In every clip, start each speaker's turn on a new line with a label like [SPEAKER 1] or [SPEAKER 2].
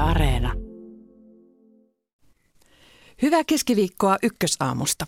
[SPEAKER 1] Areena.
[SPEAKER 2] Hyvää keskiviikkoa Ykkösaamusta.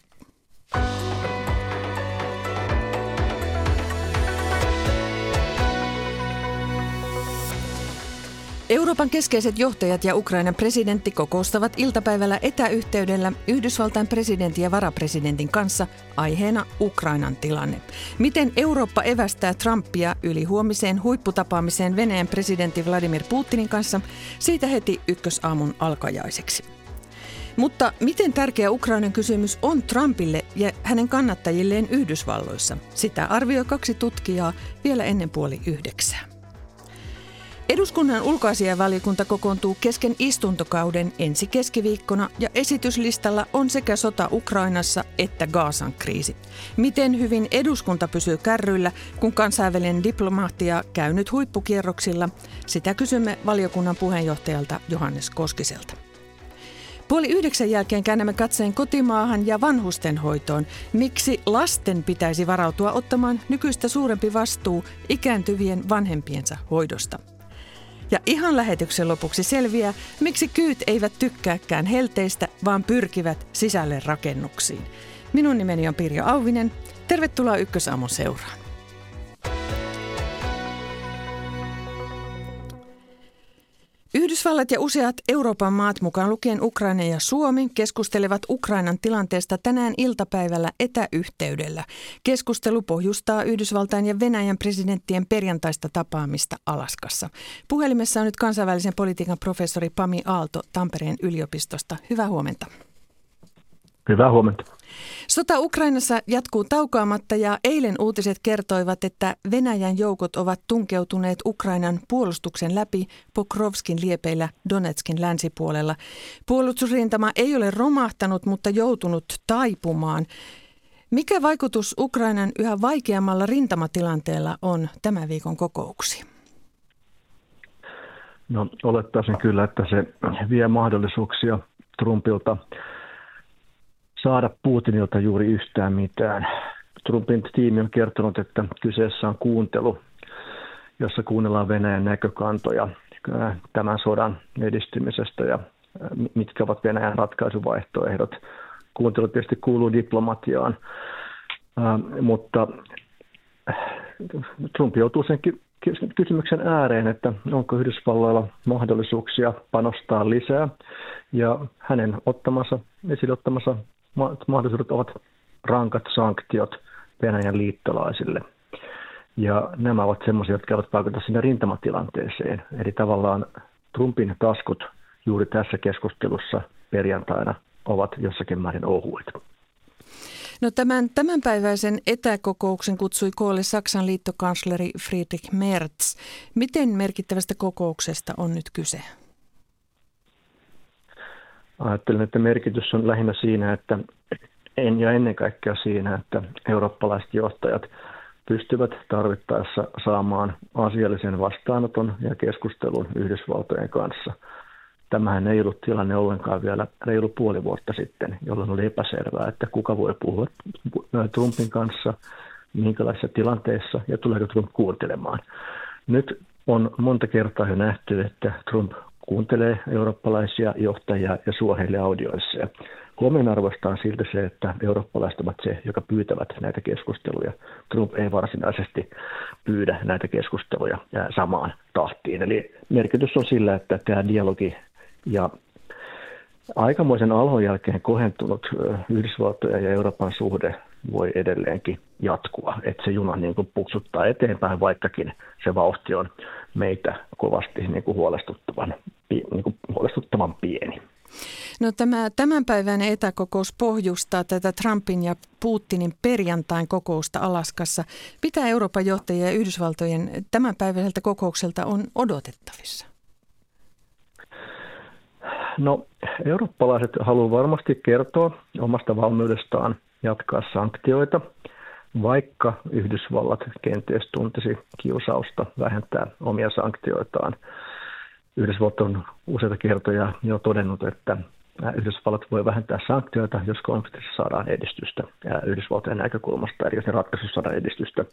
[SPEAKER 2] Euroopan keskeiset johtajat ja Ukrainan presidentti kokoustavat iltapäivällä etäyhteydellä Yhdysvaltain presidentin ja varapresidentin kanssa aiheena Ukrainan tilanne. Miten Eurooppa evästää Trumpia yli huomiseen huipputapaamiseen Venäjän presidentti Vladimir Putinin kanssa, siitä heti Ykkösaamun alkajaiseksi. Mutta miten tärkeä Ukrainan kysymys on Trumpille ja hänen kannattajilleen Yhdysvalloissa? Sitä arvioi 2 tutkijaa vielä ennen 8:30. Eduskunnan ulkoasiainvaliokunta kokoontuu kesken istuntokauden ensi keskiviikkona ja esityslistalla on sekä sota Ukrainassa että Gazan kriisi. Miten hyvin eduskunta pysyy kärryillä, kun kansainvälinen diplomaattia käy nyt huippukierroksilla? Sitä kysymme valiokunnan puheenjohtajalta Johannes Koskiselta. 8:30 jälkeen käännämme katseen kotimaahan ja vanhustenhoitoon. Miksi lasten pitäisi varautua ottamaan nykyistä suurempi vastuu ikääntyvien vanhempiensa hoidosta? Ja ihan lähetyksen lopuksi selviää, miksi kyyt eivät tykkääkään helteistä, vaan pyrkivät sisälle rakennuksiin. Minun nimeni on Pirjo Auvinen. Tervetuloa Ykkösaamun seuraan. Yhdysvallat ja useat Euroopan maat, mukaan lukien Ukraina ja Suomi, keskustelevat Ukrainan tilanteesta tänään iltapäivällä etäyhteydellä. Keskustelu pohjustaa Yhdysvaltain ja Venäjän presidenttien perjantaista tapaamista Alaskassa. Puhelimessa on nyt kansainvälisen politiikan professori Pami Aalto Tampereen yliopistosta. Hyvää huomenta.
[SPEAKER 3] Hyvää huomenta.
[SPEAKER 2] Sota Ukrainassa jatkuu taukoamatta ja eilen uutiset kertoivat, että Venäjän joukot ovat tunkeutuneet Ukrainan puolustuksen läpi Pokrovskin liepeillä Donetskin länsipuolella. Puolustusrintama ei ole romahtanut, mutta joutunut taipumaan. Mikä vaikutus Ukrainan yhä vaikeammalla rintamatilanteella on tämän viikon kokouksiin?
[SPEAKER 3] No, olettaisin kyllä, että se vie mahdollisuuksia Trumpilta saada Putinilta juuri yhtään mitään. Trumpin tiimi on kertonut, että kyseessä on kuuntelu, jossa kuunnellaan Venäjän näkökantoja tämän sodan edistymisestä ja mitkä ovat Venäjän ratkaisuvaihtoehdot. Kuuntelu tietysti kuuluu diplomatiaan, mutta Trump joutuu sen kysymyksen ääreen, että onko Yhdysvalloilla mahdollisuuksia panostaa lisää, ja hänen esille ottamansa mahdollisuudet ovat rankat sanktiot Venäjän liittolaisille. Ja nämä ovat sellaisia, jotka eivät vaikuta sinne rintamatilanteeseen. Eli tavallaan Trumpin taskut juuri tässä keskustelussa perjantaina ovat jossakin määrin ohuet.
[SPEAKER 2] No tämänpäiväisen etäkokouksen kutsui koolle Saksan liittokansleri Friedrich Merz. Miten merkittävästä kokouksesta on nyt kyse?
[SPEAKER 3] Ajattelen, että merkitys on lähinnä siinä, että ennen kaikkea siinä, että eurooppalaiset johtajat pystyvät tarvittaessa saamaan asiallisen vastaanoton ja keskustelun Yhdysvaltojen kanssa. Tämähän ei ollut tilanne ollenkaan vielä reilu puoli vuotta sitten, jolloin oli epäselvää, että kuka voi puhua Trumpin kanssa, minkälaisissa tilanteissa ja tuleeko Trump kuuntelemaan. Nyt on monta kertaa jo nähty, että Trump kuuntelee eurooppalaisia johtajia ja suo heille audioissa. Huomionarvoista on silti se, että eurooppalaiset ovat se, joka pyytävät näitä keskusteluja. Trump ei varsinaisesti pyydä näitä keskusteluja samaan tahtiin. Eli merkitys on sillä, että tämä dialogi ja aikamoisen alhon jälkeen kohentunut Yhdysvaltojen ja Euroopan suhde voi edelleenkin jatkua, että se juna niin kuin puksuttaa eteenpäin, vaikkakin se vauhti on meitä kovasti niin kuin huolestuttavan pieni.
[SPEAKER 2] No tämänpäiväinen etäkokous pohjustaa tätä Trumpin ja Putinin perjantain kokousta Alaskassa. Mitä Euroopan johtajia ja Yhdysvaltojen tämänpäiväiseltä kokoukselta on odotettavissa?
[SPEAKER 3] No, eurooppalaiset haluavat varmasti kertoa omasta valmiudestaan jatkaa sanktioita, vaikka Yhdysvallat kenties tuntisi kiusausta vähentää omia sanktioitaan. Yhdysvallat on useita kertoja jo todennut, että Yhdysvallat voi vähentää sanktioita, jos konfliktissa saadaan edistystä Yhdysvaltojen näkökulmasta, eli jos ne ratkaisussa saadaan edistystä.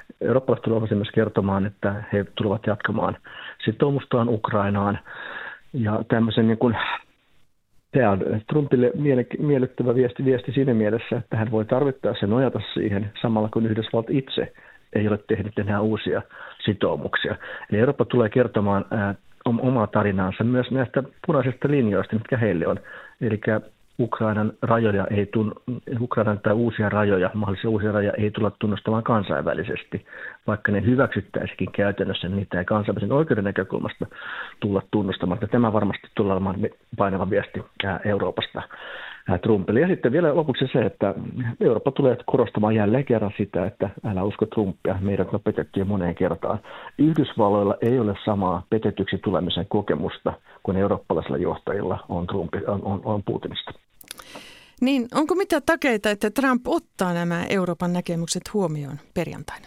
[SPEAKER 3] Eurooppalaiset tulevat myös kertomaan, että he tulevat jatkamaan sitoumustaan Ukrainaan Ja tämmöisen niin kuin, tämä on Trumpille miellyttävä viesti siinä mielessä, että hän voi tarvittaessa nojata siihen samalla kun Yhdysvallat itse ei ole tehnyt enää uusia sitoumuksia. Eli Eurooppa tulee kertomaan omaa tarinaansa myös näistä punaisista linjoista, mitkä heille on. Eli Ukrainan tai mahdollisia uusia rajoja ei tulla tunnustamaan kansainvälisesti, vaikka ne hyväksyttäisikin käytännössä, niin niitä ei kansainvälisen oikeuden näkökulmasta tulla tunnustamaan. Tämä varmasti tulee olemaan painava viesti Euroopasta Trumpille. Ja sitten vielä lopuksi se, että Eurooppa tulee korostamaan jälleen kerran sitä, että älä usko Trumpia, meidät on petetty jo moneen kertaan. Yhdysvalloilla ei ole samaa petetyksi tulemisen kokemusta kuin eurooppalaisilla johtajilla on Putinista.
[SPEAKER 2] Niin, onko mitään takeita, että Trump ottaa nämä Euroopan näkemykset huomioon perjantaina?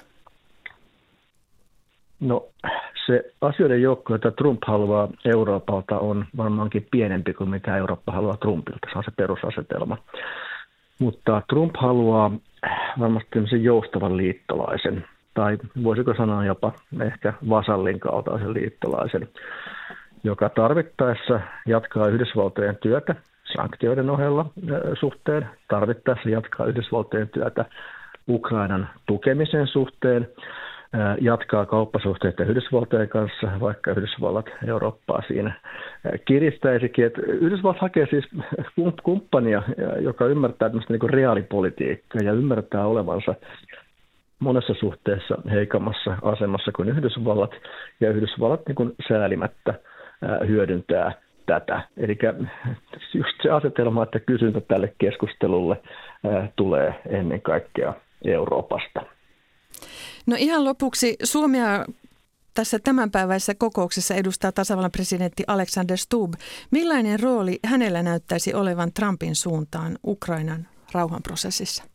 [SPEAKER 3] No se asioiden joukko, jota Trump haluaa Euroopalta, on varmaankin pienempi kuin mitä Eurooppa haluaa Trumpilta. Se on se perusasetelma. Mutta Trump haluaa varmasti tämmöisen joustavan liittolaisen, tai voisiko sanoa jopa ehkä vasallin kaltaisen liittolaisen, joka tarvittaessa jatkaa Yhdysvaltojen työtä sanktioiden ohella suhteen, tarvittaessa jatkaa Yhdysvaltojen työtä Ukrainan tukemisen suhteen, jatkaa kauppasuhteita Yhdysvaltojen kanssa, vaikka Yhdysvallat Eurooppaa siinä kiristäisikin. Että Yhdysvallat hakee siis kumppania, joka ymmärtää tämmöistä niin kuin reaalipolitiikkaa ja ymmärtää olevansa monessa suhteessa heikommassa asemassa kuin Yhdysvallat, ja Yhdysvallat niin kuin säälimättä hyödyntää tätä. Eli just se asetelma, että kysyntä tälle keskustelulle tulee ennen kaikkea Euroopasta.
[SPEAKER 2] No ihan lopuksi Suomea tässä tämänpäiväisessä kokouksessa edustaa tasavallan presidentti Alexander Stubb. Millainen rooli hänellä näyttäisi olevan Trumpin suuntaan Ukrainan rauhanprosessissa?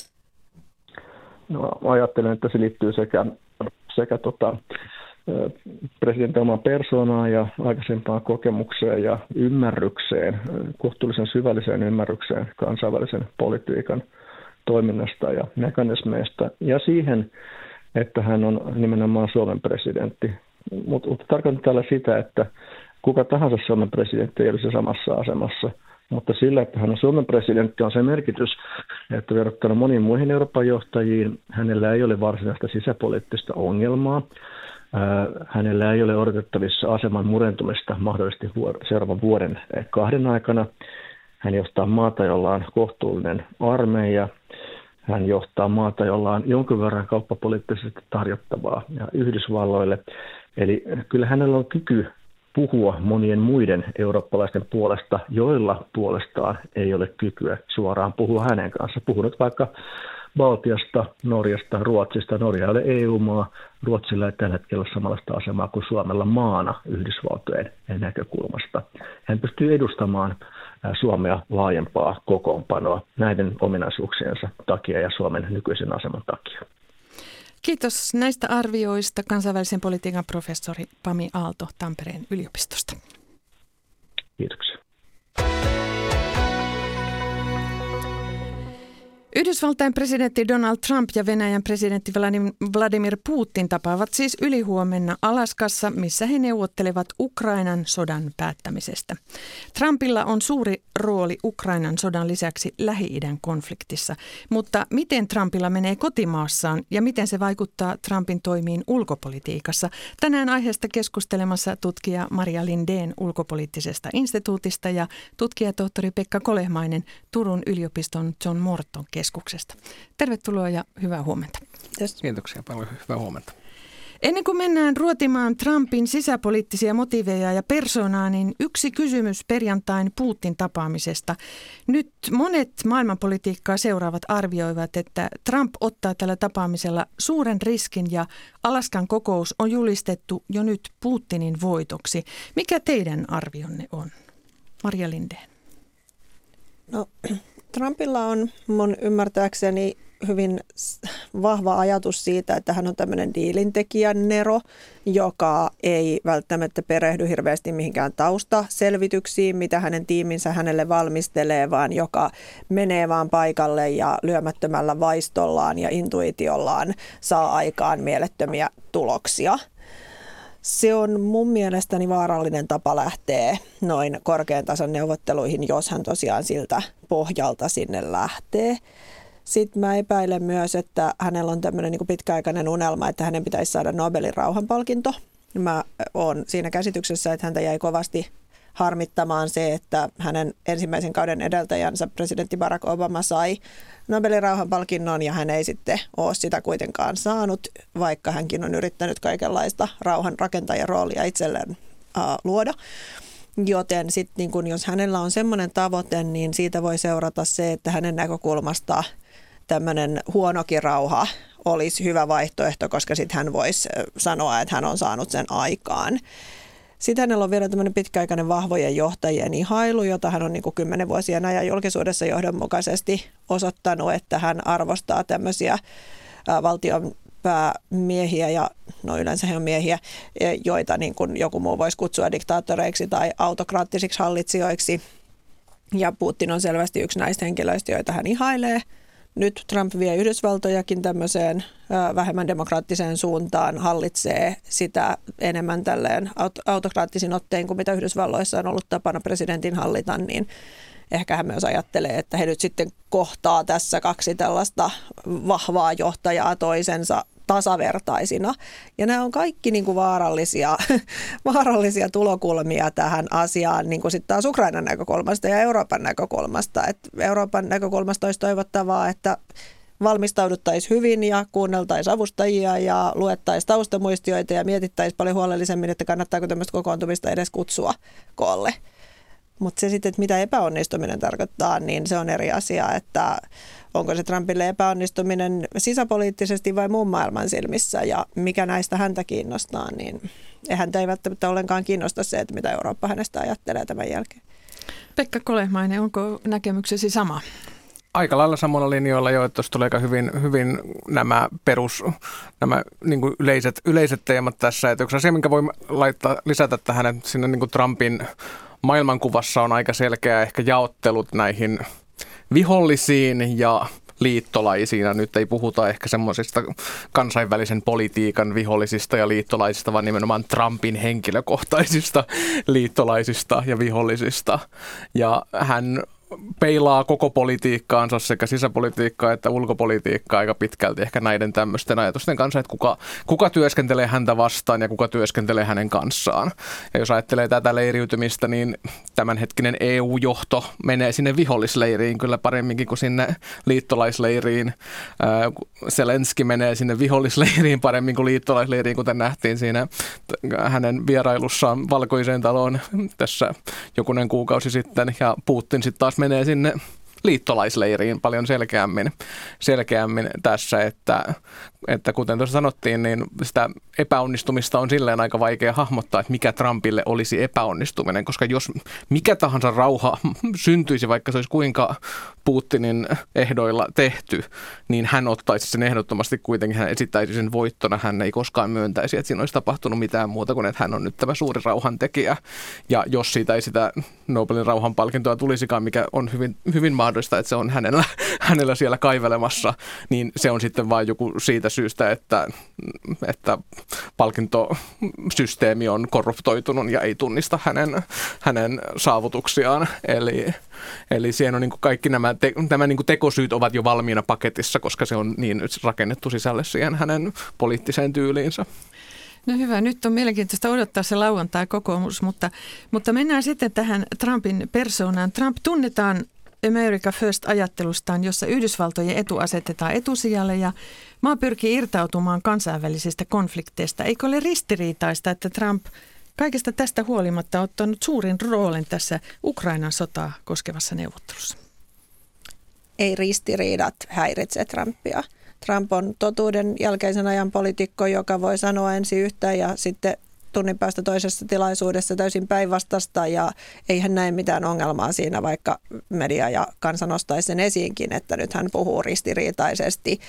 [SPEAKER 3] No, ajattelen, että se liittyy sekä presidentin omaan persoonaan ja aikaisempaan kokemukseen ja ymmärrykseen, kohtuullisen syvälliseen ymmärrykseen kansainvälisen politiikan toiminnasta ja mekanismeista ja siihen, että hän on nimenomaan Suomen presidentti. Mutta tarkoitan tällä sitä, että kuka tahansa Suomen presidentti ei olisi samassa asemassa, mutta sillä, että hän on Suomen presidentti, on se merkitys, että verrattuna moniin muihin Euroopan johtajiin hänellä ei ole varsinaista sisäpoliittista ongelmaa. Hänellä ei ole odotettavissa aseman murentumista mahdollisesti seuraavan vuoden 2 aikana. Hän johtaa maata, jolla on kohtuullinen armeija. Hän johtaa maata, jolla on jonkin verran kauppapoliittisesti tarjottavaa Yhdysvalloille. Eli kyllä hänellä on kyky puhua monien muiden eurooppalaisten puolesta, joilla puolestaan ei ole kykyä suoraan puhua hänen kanssa. Puhunut vaikka Baltiasta, Norjasta, Ruotsista. Norja ei ole EU-maa, Ruotsilla ei tällä hetkellä ole samanlaista asemaa kuin Suomella maana Yhdysvaltojen näkökulmasta. Hän pystyy edustamaan Suomea laajempaa kokoonpanoa näiden ominaisuuksiensa takia ja Suomen nykyisen aseman takia.
[SPEAKER 2] Kiitos näistä arvioista kansainvälisen politiikan professori Pami Aalto Tampereen yliopistosta.
[SPEAKER 3] Kiitoksia.
[SPEAKER 2] Yhdysvaltain presidentti Donald Trump ja Venäjän presidentti Vladimir Putin tapaavat siis ylihuomenna Alaskassa, missä he neuvottelevat Ukrainan sodan päättämisestä. Trumpilla on suuri rooli Ukrainan sodan lisäksi Lähi-idän konfliktissa, mutta miten Trumpilla menee kotimaassaan ja miten se vaikuttaa Trumpin toimiin ulkopolitiikassa? Tänään aiheesta keskustelemassa tutkija Maria Lindén ulkopoliittisesta instituutista ja tutkijatohtori Pekka Kolehmainen Turun yliopiston John Morton keskuksesta. Tervetuloa ja hyvää huomenta.
[SPEAKER 1] Kiitoksia paljon, hyvää huomenta.
[SPEAKER 2] Ennen kuin mennään ruotimaan Trumpin sisäpoliittisia motiiveja ja persoonaa, niin yksi kysymys perjantain Putin tapaamisesta. Nyt monet maailmanpolitiikkaa seuraavat arvioivat, että Trump ottaa tällä tapaamisella suuren riskin ja Alaskan kokous on julistettu jo nyt Putinin voitoksi. Mikä teidän arvionne on? Maria Lindén.
[SPEAKER 4] No, Trumpilla on mun ymmärtääkseni hyvin vahva ajatus siitä, että hän on tämmöinen diilintekijän nero, joka ei välttämättä perehdy hirveästi mihinkään taustaselvityksiin, mitä hänen tiiminsä hänelle valmistelee, vaan joka menee vaan paikalle ja lyömättömällä vaistollaan ja intuitiollaan saa aikaan mielettömiä tuloksia. Se on mun mielestäni vaarallinen tapa lähteä noin korkean tason neuvotteluihin, jos hän tosiaan siltä pohjalta sinne lähtee. Sitten mä epäilen myös, että hänellä on tämmöinen niin kuin pitkäaikainen unelma, että hänen pitäisi saada Nobelin rauhanpalkinto. Mä oon siinä käsityksessä, että häntä jäi kovasti harmittamaan se, että hänen ensimmäisen kauden edeltäjänsä presidentti Barack Obama sai Nobelin rauhanpalkinnon ja hän ei sitten ole sitä kuitenkaan saanut, vaikka hänkin on yrittänyt kaikenlaista rauhan rakentajan roolia itselleen luoda. Joten sitten niin kun jos hänellä on semmoinen tavoite, niin siitä voi seurata se, että hänen näkökulmasta tämmöinen huonokin rauha olisi hyvä vaihtoehto, koska sitten hän voisi sanoa, että hän on saanut sen aikaan. Sitten hänellä on vielä tämmöinen pitkäaikainen vahvojen johtajien ihailu, jota hän on niin kuin 10 vuosien ajan julkisuudessa johdonmukaisesti osoittanut, että hän arvostaa tämmöisiä valtion päämiehiä ja no yleensä he on miehiä, joita niin kuin joku muu voisi kutsua diktaattoreiksi tai autokraattisiksi hallitsijoiksi. Ja Putin on selvästi yksi näistä henkilöistä, joita hän ihailee. Nyt Trump vie Yhdysvaltojakin tämmöiseen vähemmän demokraattiseen suuntaan, hallitsee sitä enemmän tälleen autokraattisin ottein kuin mitä Yhdysvalloissa on ollut tapana presidentin hallita, niin ehkä hän myös ajattelee, että he nyt sitten kohtaa tässä kaksi tällaista vahvaa johtajaa toisensa tasavertaisina. Ja nämä on kaikki niin kuin vaarallisia tulokulmia tähän asiaan niin kuin sitten taas Ukrainan näkökulmasta ja Euroopan näkökulmasta. Et Euroopan näkökulmasta olisi toivottavaa, että valmistauduttaisiin hyvin ja kuunneltaisiin avustajia ja luettaisiin taustamuistioita ja mietittäisiin paljon huolellisemmin, että kannattaako tämmöistä kokoontumista edes kutsua koolle. Mutta se sitten, että mitä epäonnistuminen tarkoittaa, niin se on eri asia, että onko se Trumpille epäonnistuminen sisäpoliittisesti vai muun maailman silmissä ja mikä näistä häntä kiinnostaa, niin häntä ei välttämättä ollenkaan kiinnosta se, että mitä Eurooppa hänestä ajattelee tämän jälkeen.
[SPEAKER 2] Pekka Kolehmainen, onko näkemyksesi sama?
[SPEAKER 1] Aika lailla samalla linjoilla jo, että tuossa tulee aika hyvin nämä niin kuin yleiset teemat tässä. Että yksi asia, minkä voi lisätä tähän, että siinä niin kuin Trumpin maailmankuvassa on aika selkeä ehkä jaottelut näihin vihollisiin ja liittolaisiin. Nyt ei puhuta ehkä semmoisista kansainvälisen politiikan vihollisista ja liittolaisista, vaan nimenomaan Trumpin henkilökohtaisista liittolaisista ja vihollisista. Ja hän peilaa koko politiikkaansa, sekä sisäpolitiikkaa että ulkopolitiikkaa aika pitkälti ehkä näiden tämmöisten ajatusten kanssa, että kuka työskentelee häntä vastaan ja kuka työskentelee hänen kanssaan. Ja jos ajattelee tätä leiriytymistä, niin tämänhetkinen EU-johto menee sinne vihollisleiriin kyllä paremminkin kuin sinne liittolaisleiriin. Zelenski menee sinne vihollisleiriin paremmin kuin liittolaisleiriin, kuten nähtiin siinä hänen vierailussaan Valkoiseen taloon tässä jokunen kuukausi sitten, ja Putin sitten taas menee sinne liittolaisleiriin paljon selkeämmin tässä, että kuten tuossa sanottiin, niin sitä epäonnistumista on silleen aika vaikea hahmottaa, että mikä Trumpille olisi epäonnistuminen, koska jos mikä tahansa rauha syntyisi, vaikka se olisi kuinka Putinin ehdoilla tehty, niin hän ottaisi sen ehdottomasti kuitenkin, hän esittäisi sen voittona, hän ei koskaan myöntäisi, että siinä olisi tapahtunut mitään muuta kuin, että hän on nyt tämä suuri rauhantekijä, ja jos siitä ei sitä Nobelin rauhanpalkintoa tulisikaan, mikä on hyvin mahdollista, että se on hänellä siellä kaivelemassa, niin se on sitten vain joku siitä syystä, että palkintosysteemi on korruptoitunut ja ei tunnista hänen saavutuksiaan. Eli siihen on niin kuin kaikki nämä niin kuin tekosyyt ovat jo valmiina paketissa, koska se on niin rakennettu sisälle siihen hänen poliittiseen tyyliinsä.
[SPEAKER 2] No hyvä, nyt on mielenkiintoista odottaa se lauantai-kokoomus, mutta mennään sitten tähän Trumpin persoonaan. Trump tunnetaan America First-ajattelustaan, jossa Yhdysvaltojen etu asetetaan etusijalle ja maa pyrkii irtautumaan kansainvälisistä konflikteista. Eikö ole ristiriitaista, että Trump kaikesta tästä huolimatta on ottanut suurin roolin tässä Ukrainan sotaa koskevassa neuvottelussa?
[SPEAKER 4] Ei ristiriidat häiritse Trumpia. Trump on totuuden jälkeisen ajan poliitikko, joka voi sanoa ensin yhtä ja sitten tunnin päästä toisessa tilaisuudessa täysin päinvastasta, ja ei hän näe mitään ongelmaa siinä, vaikka media ja kansa nostaisi sen esiinkin, että nyt hän puhuu ristiriitaisesti.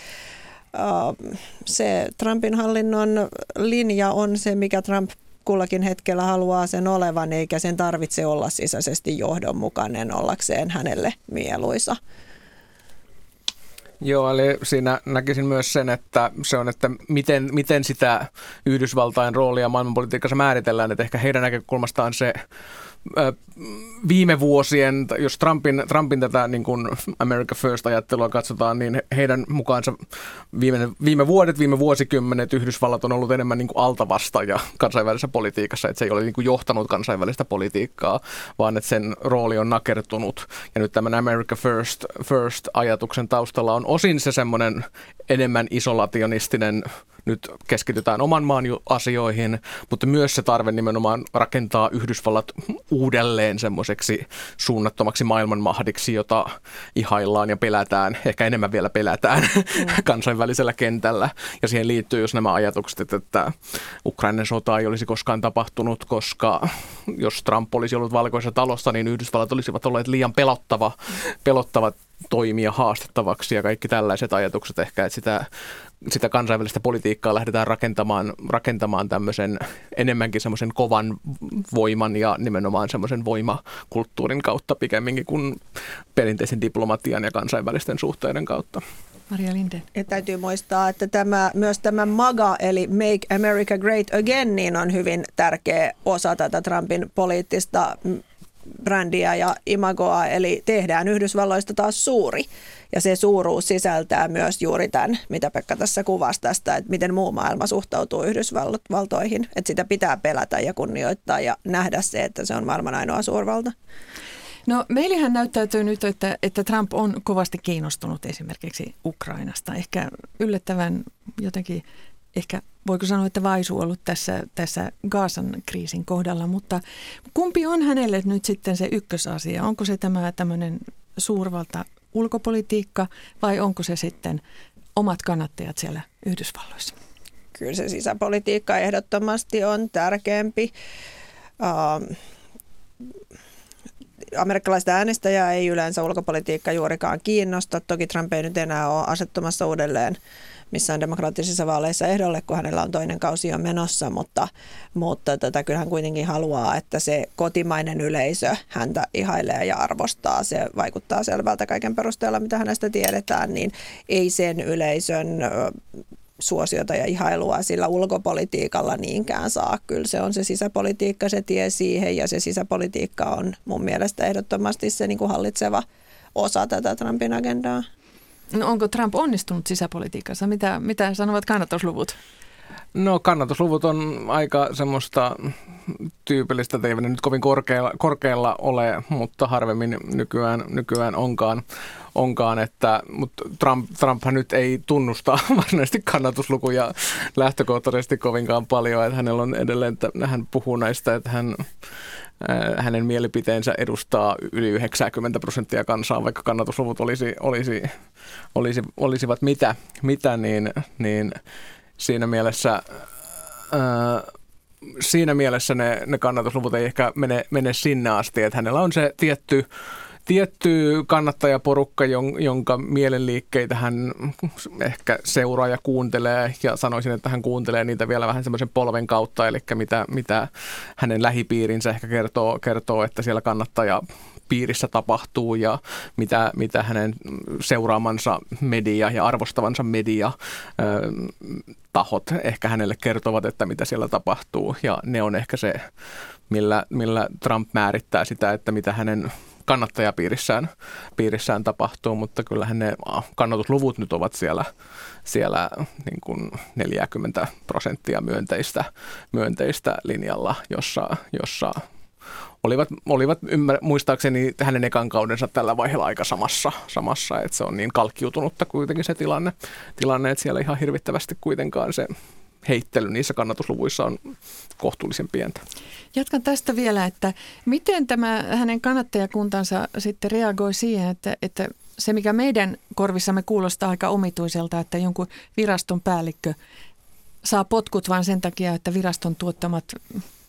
[SPEAKER 4] Se Trumpin hallinnon linja on se, mikä Trump kullakin hetkellä haluaa sen olevan, eikä sen tarvitse olla sisäisesti johdonmukainen ollakseen hänelle mieluisa.
[SPEAKER 1] Joo, eli siinä näkisin myös sen, että se on, että miten sitä Yhdysvaltain roolia maailmanpolitiikassa määritellään, että ehkä heidän näkökulmastaan se viime vuosien, jos Trumpin tätä niin kuin America First-ajattelua katsotaan, niin heidän mukaansa viime vuosikymmenet Yhdysvallat on ollut enemmän niin kuin altavastaaja kansainvälisessä politiikassa, että se ei ole niin kuin johtanut kansainvälistä politiikkaa, vaan että sen rooli on nakertunut. Ja nyt tämän America First-ajatuksen taustalla on osin se semmoinen enemmän isolationistinen, nyt keskitytään oman maan asioihin, mutta myös se tarve nimenomaan rakentaa Yhdysvallat uudelleen semmoiseksi suunnattomaksi maailmanmahdiksi, jota ihaillaan ja pelätään, ehkä enemmän vielä pelätään kansainvälisellä kentällä. Ja siihen liittyy just nämä ajatukset, että Ukrainan sota ei olisi koskaan tapahtunut, koska jos Trump olisi ollut Valkoisessa talossa, niin Yhdysvallat olisivat olleet liian pelottava toimia haastettavaksi ja kaikki tällaiset ajatukset ehkä, että sitä kansainvälistä politiikkaa lähdetään rakentamaan tämmöisen enemmänkin semmoisen kovan voiman ja nimenomaan semmoisen voimakulttuurin kautta pikemminkin kuin perinteisen diplomatian ja kansainvälisten suhteiden kautta.
[SPEAKER 2] Maria Lindén.
[SPEAKER 4] Ja täytyy muistaa, että myös tämä MAGA eli Make America Great Again niin on hyvin tärkeä osa tätä Trumpin poliittista brändiä ja imagoa, eli tehdään Yhdysvalloista taas suuri. Ja se suuruus sisältää myös juuri tämän, mitä Pekka tässä kuvasi tästä, että miten muu maailma suhtautuu Yhdysvaltoihin. Että sitä pitää pelätä ja kunnioittaa ja nähdä se, että se on maailman ainoa suurvalta.
[SPEAKER 2] No meillähän näyttäytyy nyt, että Trump on kovasti kiinnostunut esimerkiksi Ukrainasta. Ehkä yllättävän jotenkin, ehkä voiko sanoa, että vaisu ollut tässä Gazan kriisin kohdalla, mutta kumpi on hänelle nyt sitten se ykkösasia? Onko se tämä tämmöinen suurvalta ulkopolitiikka vai onko se sitten omat kannattajat siellä Yhdysvalloissa?
[SPEAKER 4] Kyllä se sisäpolitiikka ehdottomasti on tärkeämpi. Amerikkalaista äänestäjää ei yleensä ulkopolitiikka juurikaan kiinnosta. Toki Trump ei nyt enää ole asettumassa uudelleen missään demokraattisissa vaaleissa ehdolle, kun hänellä on toinen kausi jo menossa, mutta kyllä hän kuitenkin haluaa, että se kotimainen yleisö häntä ihailee ja arvostaa. Se vaikuttaa selvältä kaiken perusteella, mitä hänestä tiedetään, niin ei sen yleisön suosiota ja ihailua sillä ulkopolitiikalla niinkään saa. Kyllä se on se sisäpolitiikka, se tie siihen, ja se sisäpolitiikka on mun mielestä ehdottomasti se niin kuin hallitseva osa tätä Trumpin agendaa.
[SPEAKER 2] No onko Trump onnistunut sisäpolitiikassa? Mitä sanovat kannatusluvut?
[SPEAKER 1] No kannatusluvut on aika semmoista tyypillistä, että eivät ne nyt kovin korkealla ole, mutta harvemmin nykyään onkaan, mutta Trumphan nyt ei tunnusta varsinaisesti kannatuslukuja lähtökohtaisesti kovinkaan paljon, että hänellä on edelleen, että hän puhuu näistä, että hänen mielipiteensä edustaa yli 90% kansaa, vaikka kannatusluvut olisivat mitä niin siinä mielessä ne kannatusluvut ei ehkä mene sinne asti, että hänellä on se tietty kannattajaporukka, jonka mielenliikkeitä hän ehkä seuraa ja kuuntelee, ja sanoisin, että hän kuuntelee niitä vielä vähän semmoisen polven kautta, eli mitä hänen lähipiirinsä ehkä kertoo, että siellä kannattajapiirissä tapahtuu ja mitä hänen seuraamansa media ja arvostavansa media tahot ehkä hänelle kertovat, että mitä siellä tapahtuu, ja ne on ehkä se, millä Trump määrittää sitä, että mitä hänen kannattajapiirissään tapahtuu, mutta kyllähän ne kannatusluvut nyt ovat siellä niin kuin 40% myönteistä linjalla, jossa olivat muistaakseni hänen ekan kaudensa tällä vaiheella aika samassa, että se on niin kalkkiutunutta kuitenkin se tilanne, että siellä ihan hirvittävästi kuitenkaan se heittely niissä kannatusluvuissa on kohtuullisen pientä.
[SPEAKER 2] Jatkan tästä vielä, että miten tämä hänen kannattajakuntansa sitten reagoi siihen, että se mikä meidän korvissamme kuulostaa aika omituiselta, että jonkun viraston päällikkö saa potkut vain sen takia, että viraston tuottamat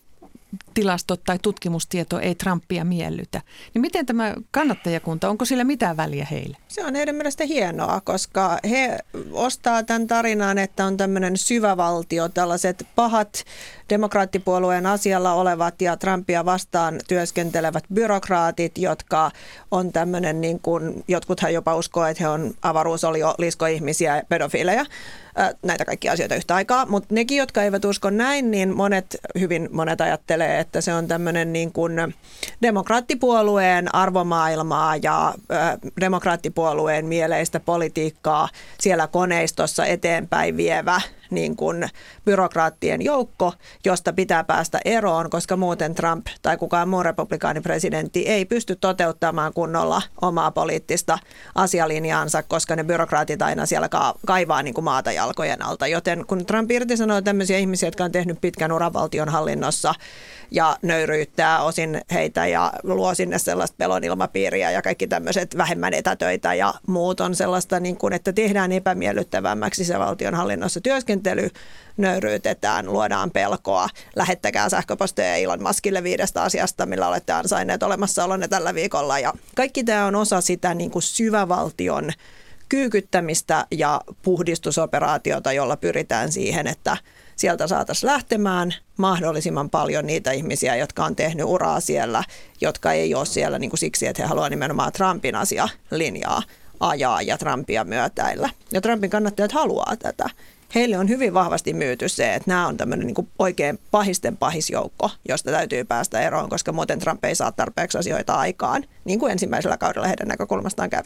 [SPEAKER 2] tilastot tai tutkimustieto ei Trumpia miellytä. Niin miten tämä kannattajakunta, onko sillä mitään väliä heille?
[SPEAKER 4] Se on heidän mielestä hienoa, koska he ostaa tämän tarinan, että on tämmöinen syvä valtio, tällaiset pahat demokraattipuolueen asialla olevat ja Trumpia vastaan työskentelevät byrokraatit, jotka on tämmöinen, niin kuin, jotkuthan jopa uskoo, että he on avaruusolio-liskoihmisiä ja pedofiileja, näitä kaikkia asioita yhtä aikaa, mutta nekin, jotka eivät usko näin, niin hyvin monet ajattelee, että se on tämmöinen niin kuin demokraattipuolueen arvomaailmaa ja demokraattipuolueen mieleistä politiikkaa siellä koneistossa eteenpäin vievä niin kuin byrokraattien joukko, josta pitää päästä eroon, koska muuten Trump tai kukaan muu republikaanipresidentti ei pysty toteuttamaan kunnolla omaa poliittista asialinjaansa, koska ne byrokraatit aina siellä kaivaa niin kuin maata jalkojen alta. Joten kun Trump irtisanoo tämmöisiä ihmisiä, jotka on tehnyt pitkän uran valtionhallinnossa ja nöyryyttää osin heitä ja luo sinne sellaista pelon ilmapiiriä ja kaikki tämmöiset vähemmän etätöitä ja muut on sellaista, niin kuin, että tehdään epämiellyttävämmäksi se valtionhallinnossa työskentely, nöyryytetään, luodaan pelkoa, lähettäkää sähköposteja Elon Muskille 5 asiasta, millä olette ansainneet olemassaolonne tällä viikolla. Ja kaikki tämä on osa sitä niin kuin syvävaltion kyykyttämistä ja puhdistusoperaatiota, jolla pyritään siihen, että sieltä saataisiin lähtemään mahdollisimman paljon niitä ihmisiä, jotka on tehnyt uraa siellä, jotka ei ole siellä niin kuin siksi, että he haluavat nimenomaan Trumpin asialinjaa ajaa ja Trumpia myötäillä. Ja Trumpin kannattajat haluaa tätä. Heille on hyvin vahvasti myyty se, että nämä on tämmöinen niin kuin oikein pahisten pahisjoukko, josta täytyy päästä eroon, koska muuten Trump ei saa tarpeeksi asioita aikaan, niin kuin ensimmäisellä kaudella heidän näkökulmastaan kävi.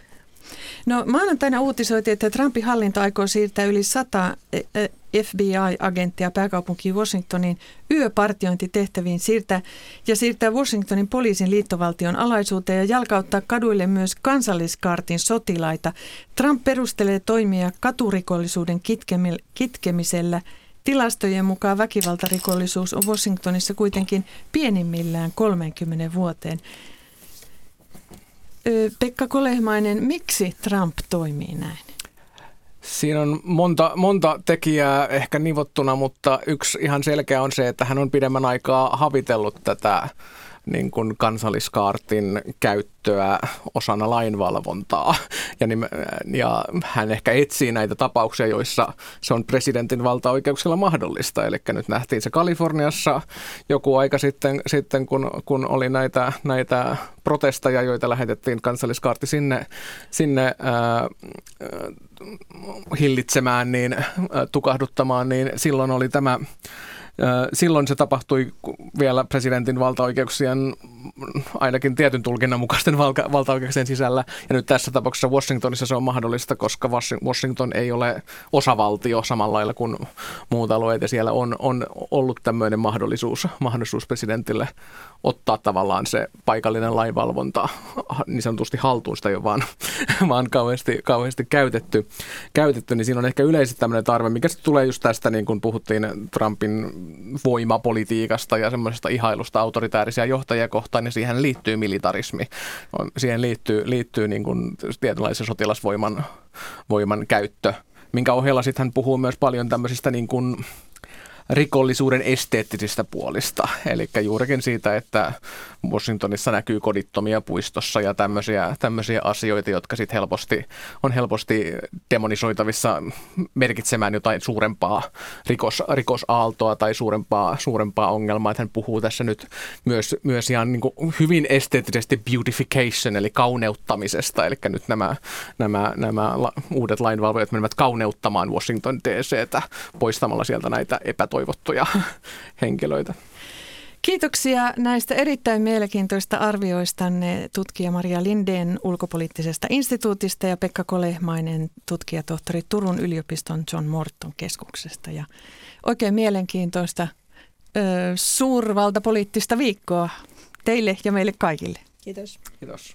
[SPEAKER 2] No maanantaina uutisoitiin, että Trumpin hallinto aikoo siirtää yli 100 FBI-agenttia pääkaupunkiin Washingtonin yöpartiointitehtäviin siirtää Washingtonin poliisin liittovaltion alaisuuteen ja jalkauttaa kaduille myös kansalliskaartin sotilaita. Trump perustelee toimia katurikollisuuden kitkemisellä. Tilastojen mukaan väkivaltarikollisuus on Washingtonissa kuitenkin pienimmillään 30 vuoteen. Pekka Kolehmainen, miksi Trump toimii näin?
[SPEAKER 1] Siinä on monta tekijää ehkä nivottuna, mutta yksi ihan selkeä on se, että hän on pidemmän aikaa havitellut tätä niin kuin kansalliskaartin käyttöä osana lainvalvontaa. Ja hän ehkä etsii näitä tapauksia, joissa se on presidentin valtaoikeuksilla mahdollista. Eli nyt nähtiin se Kaliforniassa joku aika sitten kun oli näitä protesteja, joita lähetettiin kansalliskaarti sinne hillitsemään, niin tukahduttamaan, niin silloin oli tämä. Silloin se tapahtui vielä presidentin valtaoikeuksien, ainakin tietyn tulkinnan mukaisten valtaoikeuksien sisällä. Ja nyt tässä tapauksessa Washingtonissa se on mahdollista, koska Washington ei ole osavaltio samalla lailla kuin muut alueet. Ja siellä on ollut tämmöinen mahdollisuus presidentille ottaa tavallaan se paikallinen lainvalvonta niin sanotusti haltuun, sitä ei ole vaan kauheasti käytetty, niin siinä on ehkä yleisesti tämmöinen tarve, mikä sitten tulee just tästä, niin kuin puhuttiin Trumpin voimapolitiikasta ja semmoisesta ihailusta autoritäärisiä johtajia kohtaan, ja siihen liittyy militarismi. Siihen liittyy niin kuin tietynlaisen sotilasvoiman käyttö, minkä ohella sitten hän puhuu myös paljon tämmöisistä niin kuin rikollisuuden esteettisistä puolista, eli juurikin siitä, että Washingtonissa näkyy kodittomia puistossa ja tämmöisiä asioita, jotka sitten on helposti demonisoitavissa merkitsemään jotain suurempaa rikosaaltoa tai suurempaa ongelmaa. Että hän puhuu tässä nyt myös ihan niin kuin hyvin esteettisesti beautification, eli kauneuttamisesta, eli nyt nämä uudet lainvalvojat menevät kauneuttamaan Washington DC:tä poistamalla sieltä näitä epätoivottuja henkilöitä.
[SPEAKER 2] Kiitoksia näistä erittäin mielenkiintoista arvioistanne, tutkija Maria Lindén ulkopoliittisesta instituutista ja Pekka Kolehmainen, tutkijatohtori Turun yliopiston John Morton keskuksesta. Ja oikein mielenkiintoista suurvaltapoliittista viikkoa teille ja meille kaikille.
[SPEAKER 4] Kiitos.
[SPEAKER 1] Kiitos.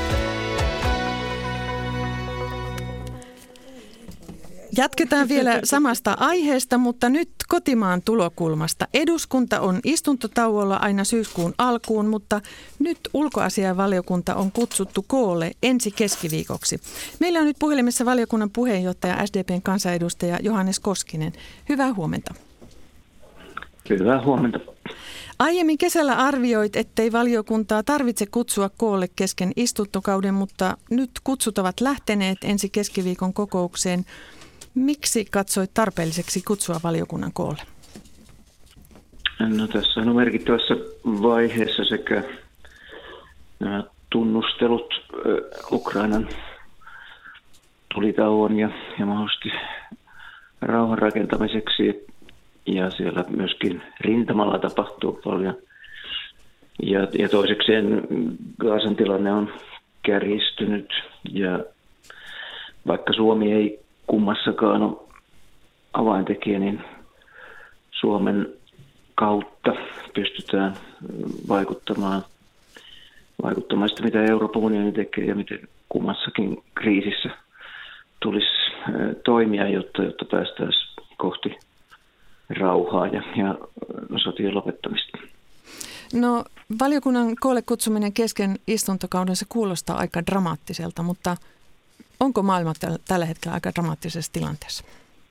[SPEAKER 2] Jatketaan vielä samasta aiheesta, mutta nyt kotimaan tulokulmasta. Eduskunta on istuntotauolla aina syyskuun alkuun, mutta nyt ulkoasiainvaliokunta on kutsuttu koolle ensi keskiviikoksi. Meillä on nyt puhelimessa valiokunnan puheenjohtaja SDP:n kansanedustaja Johannes Koskinen. Hyvää huomenta.
[SPEAKER 5] Hyvää huomenta.
[SPEAKER 2] Aiemmin kesällä arvioit, ettei valiokuntaa tarvitse kutsua koolle kesken istuntokauden, mutta nyt kutsut ovat lähteneet ensi keskiviikon kokoukseen. Miksi katsoit tarpeelliseksi kutsua valiokunnan koolle?
[SPEAKER 5] No, tässä on merkittävässä vaiheessa sekä nämä tunnustelut Ukrainan tulitauon ja mahdollisesti rauhan rakentamiseksi. Ja siellä myöskin rintamalla tapahtuu paljon. Ja toisekseen Gazan tilanne on kärjistynyt. Ja vaikka Suomi ei kummassakaan ole avaintekijä, niin Suomen kautta pystytään vaikuttamaan sitä, mitä Euroopan unioni tekee ja miten kummassakin kriisissä tulisi toimia, jotta päästäisiin kohti rauhaa ja sotien lopettamista.
[SPEAKER 2] No, valiokunnan koolle kutsuminen kesken istuntokauden, se kuulostaa aika dramaattiselta, mutta onko maailma tällä hetkellä aika dramaattisessa tilanteessa?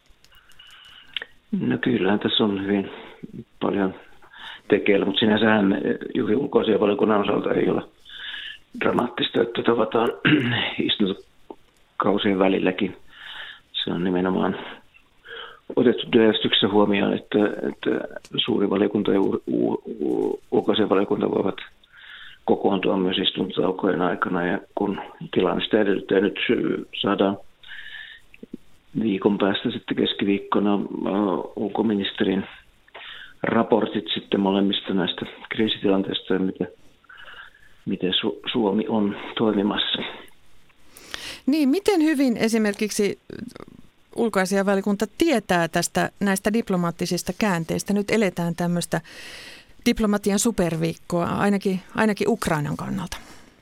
[SPEAKER 5] No kyllähän tässä on hyvin paljon tekeillä, mutta sinänsähän juuri ulkoasiainvaliokunnan osalta ei ole dramaattista, että tavataan istuntokausien välilläkin. Se on nimenomaan otettu työjärjestyksessä huomioon, että suuri valiokunta ja ulkoasiainvaliokunta voivat kokoontua myös istuntotaukojen aikana. Ja kun tilanne sitä edellyttää, nyt saadaan viikon päästä sitten keskiviikkona ulkoministerin raportit sitten molemmista näistä kriisitilanteista ja miten Suomi on toimimassa.
[SPEAKER 2] Niin, miten hyvin esimerkiksi ulkoasiainvaliokunta tietää näistä diplomaattisista käänteistä? Nyt eletään tämmöistä diplomatian superviikkoa, ainakin Ukrainan kannalta.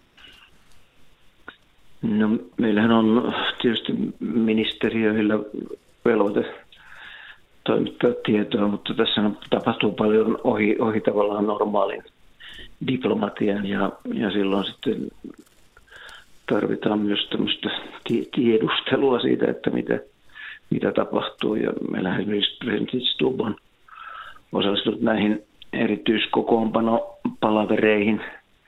[SPEAKER 5] No, meillähän on tietysti ministeriöillä velvoite toimittaa tietoa, mutta tässä tapahtuu paljon ohi tavallaan normaalin diplomatian ja silloin sitten tarvitaan myös tämmöistä tiedustelua siitä, että mitä tapahtuu. Ja meillähän esimerkiksi presidentti Stubb on osallistunut näihin erityiskokoonpanopalavereihin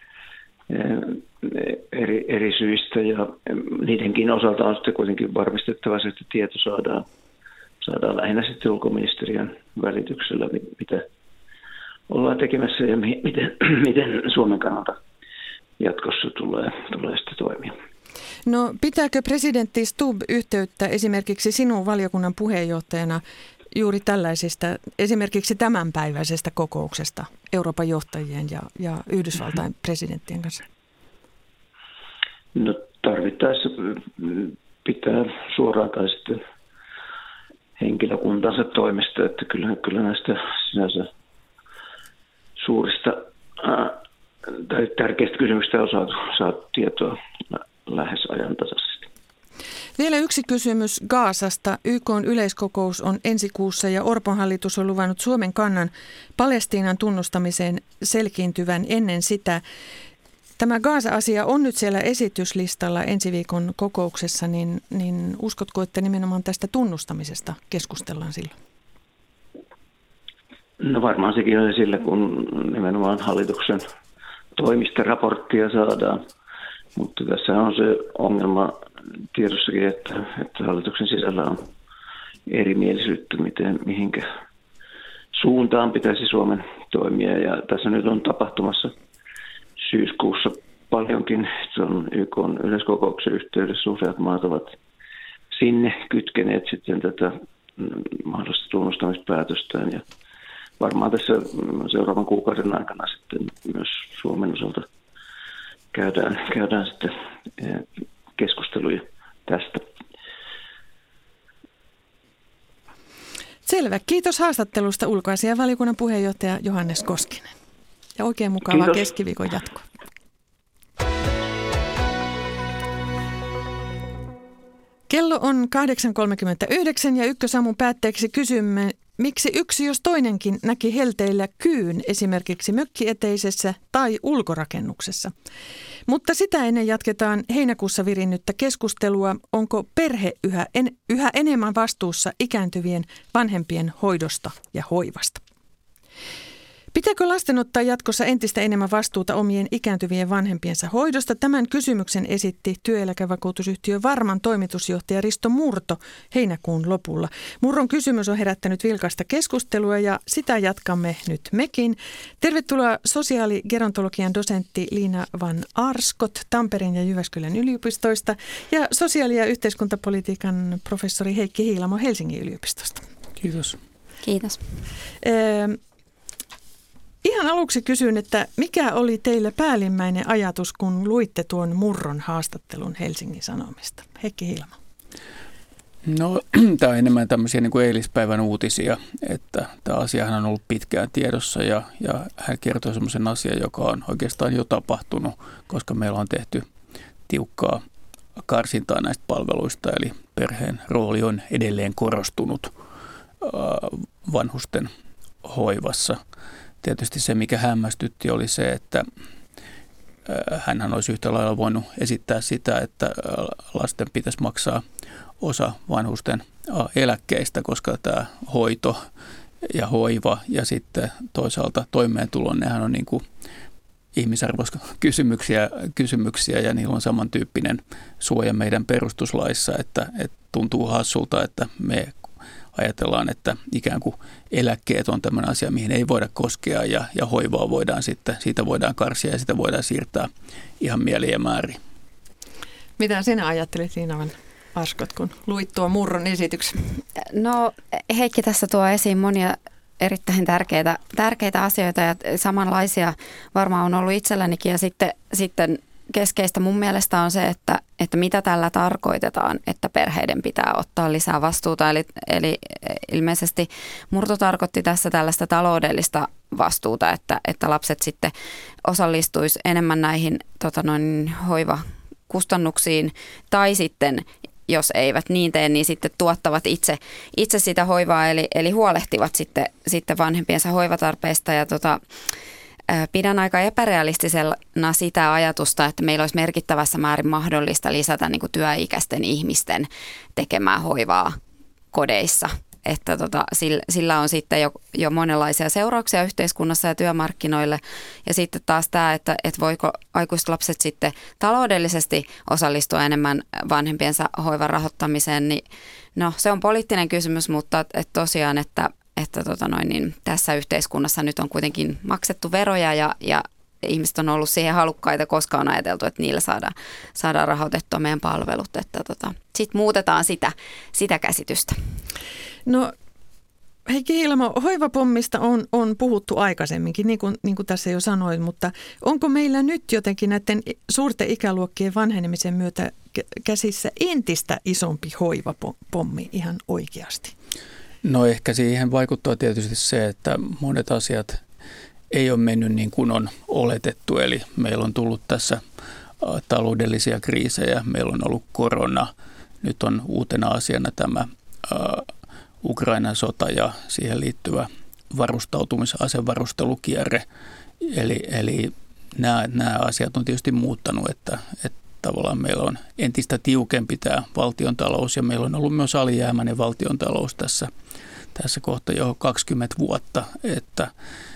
[SPEAKER 5] eri syistä ja niidenkin osalta on sitten kuitenkin varmistettava se, että tieto saadaan lähinnä sitten ulkoministeriön välityksellä, mitä ollaan tekemässä ja miten Suomen kannalta jatkossa tulee sitten toimia.
[SPEAKER 2] No, pitääkö presidentti Stubb yhteyttä esimerkiksi sinun valiokunnan puheenjohtajana juuri tällaisista, esimerkiksi tämänpäiväisestä kokouksesta Euroopan johtajien ja Yhdysvaltain presidenttien kanssa?
[SPEAKER 5] No, tarvittaessa pitää suoraan tai sitten henkilökuntansa toimesta, että kyllä näistä sinänsä suurista tai tärkeistä kysymyksistä on saatu tietoa lähes ajantasaisesti.
[SPEAKER 2] Vielä yksi kysymys Gazasta. YK:n yleiskokous on ensi kuussa ja Orpon hallitus on luvannut Suomen kannan Palestiinan tunnustamiseen selkiintyvän ennen sitä. Tämä Gaza-asia on nyt siellä esityslistalla ensi viikon kokouksessa, niin uskotko, että nimenomaan tästä tunnustamisesta keskustellaan silloin?
[SPEAKER 5] No varmaan sekin on esillä, kun nimenomaan hallituksen toimista raporttia saadaan. Mutta tässä on se ongelma tiedossakin, että hallituksen sisällä on erimielisyyttä, mihinkä suuntaan pitäisi Suomen toimia. Ja tässä nyt on tapahtumassa syyskuussa paljonkin. Se on YK:n yleiskokouksen yhteydessä. Useat maat ovat sinne kytkeneet sitten tätä mahdollista tunnustamispäätöstään. Ja varmaan tässä seuraavan kuukauden aikana sitten myös Suomen osalta käydään sitten keskusteluja tästä.
[SPEAKER 2] Selvä. Kiitos haastattelusta ulkoasiainvaliokunnan puheenjohtaja Johannes Koskinen. Ja oikein mukavaa
[SPEAKER 5] Kiitos.
[SPEAKER 2] keskiviikon jatkoa. Kello on 8.39 ja Ykkösaamun päätteeksi kysymme, miksi yksi jos toinenkin näki helteillä kyyn esimerkiksi mökkieteisessä tai ulkorakennuksessa. Mutta sitä ennen jatketaan heinäkuussa virinnyttä keskustelua, onko perhe yhä enemmän vastuussa ikääntyvien vanhempien hoidosta ja hoivasta. Pitääkö lasten ottaa jatkossa entistä enemmän vastuuta omien ikääntyvien vanhempiensa hoidosta? Tämän kysymyksen esitti työeläkevakuutusyhtiö Varman toimitusjohtaja Risto Murto heinäkuun lopulla. Murron kysymys on herättänyt vilkasta keskustelua ja sitä jatkamme nyt mekin. Tervetuloa sosiaaligerontologian dosentti Liina van Aarskot Tampereen ja Jyväskylän yliopistoista ja sosiaali- ja yhteiskuntapolitiikan professori Heikki Hiilamo Helsingin yliopistosta.
[SPEAKER 6] Kiitos.
[SPEAKER 7] Kiitos.
[SPEAKER 2] Ihan aluksi kysyn, että mikä oli teillä päällimmäinen ajatus, kun luitte tuon Murron haastattelun Helsingin Sanomista? Heikki Hiilamo.
[SPEAKER 6] No, tämä on enemmän tämmöisiä niin kuin eilispäivän uutisia, että tämä asiahan on ollut pitkään tiedossa ja hän kertoi semmoisen asian, joka on oikeastaan jo tapahtunut, koska meillä on tehty tiukkaa karsintaa näistä palveluista, eli perheen rooli on edelleen korostunut vanhusten hoivassa. Tietysti se, mikä hämmästytti, oli se, että hänhän olisi yhtä lailla voinut esittää sitä, että lasten pitäisi maksaa osa vanhusten eläkkeistä, koska tämä hoito ja hoiva ja sitten toisaalta toimeentulo, nehän on niin kuin ihmisarvokysymyksiä ja niillä on samantyyppinen suoja meidän perustuslaissa, että tuntuu hassulta, että me ajatellaan, että ikään kuin eläkkeet on tämmöinen asia, mihin ei voida koskea ja hoivaa voidaan sitten, siitä voidaan karsia ja sitä voidaan siirtää ihan mieliin ja määrin. Mitä
[SPEAKER 2] sinä ajattelit, Liina van Aarskot, kun luit tuon Murron esityksen?
[SPEAKER 7] No Heikki tässä tuo esiin monia erittäin tärkeitä asioita ja samanlaisia varmaan on ollut itsellänikin ja sitten keskeistä mun mielestä on se, että mitä tällä tarkoitetaan, että perheiden pitää ottaa lisää vastuuta. Eli ilmeisesti Murto tarkoitti tässä tällaista taloudellista vastuuta, että lapset sitten osallistuisi enemmän näihin hoivakustannuksiin tai sitten jos eivät niin tee, niin sitten tuottavat itse sitä hoivaa, eli huolehtivat sitten vanhempiensa hoivatarpeista ja pidän aika epärealistisena sitä ajatusta, että meillä olisi merkittävässä määrin mahdollista lisätä niin kuin työikäisten ihmisten tekemää hoivaa kodeissa. Että sillä on sitten jo monenlaisia seurauksia yhteiskunnassa ja työmarkkinoille. Ja sitten taas tämä, että voiko aikuiset lapset sitten taloudellisesti osallistua enemmän vanhempiensa hoivan rahoittamiseen, niin no se on poliittinen kysymys, mutta tosiaan, että tässä yhteiskunnassa nyt on kuitenkin maksettu veroja ja ihmiset on ollut siihen halukkaita, koska on ajateltu, että niillä saadaan rahoitettua meidän palvelut. Että sitten muutetaan sitä käsitystä.
[SPEAKER 2] No Heikki Hiilamo, hoivapommista on puhuttu aikaisemminkin, niin kuin tässä jo sanoin, mutta onko meillä nyt jotenkin näiden suurten ikäluokkien vanhenemisen myötä käsissä entistä isompi hoivapommi ihan oikeasti?
[SPEAKER 6] No ehkä siihen vaikuttaa tietysti se, että monet asiat ei ole mennyt niin kuin on oletettu. Eli meillä on tullut tässä taloudellisia kriisejä, meillä on ollut korona, nyt on uutena asiana tämä Ukrainan sota ja siihen liittyvä asevarustelukierre. Eli nämä asiat on tietysti muuttanut, että tavallaan meillä on entistä tiukempi tämä valtiontalous ja meillä on ollut myös alijäämäinen valtiontalous tässä kohta jo 20 vuotta, että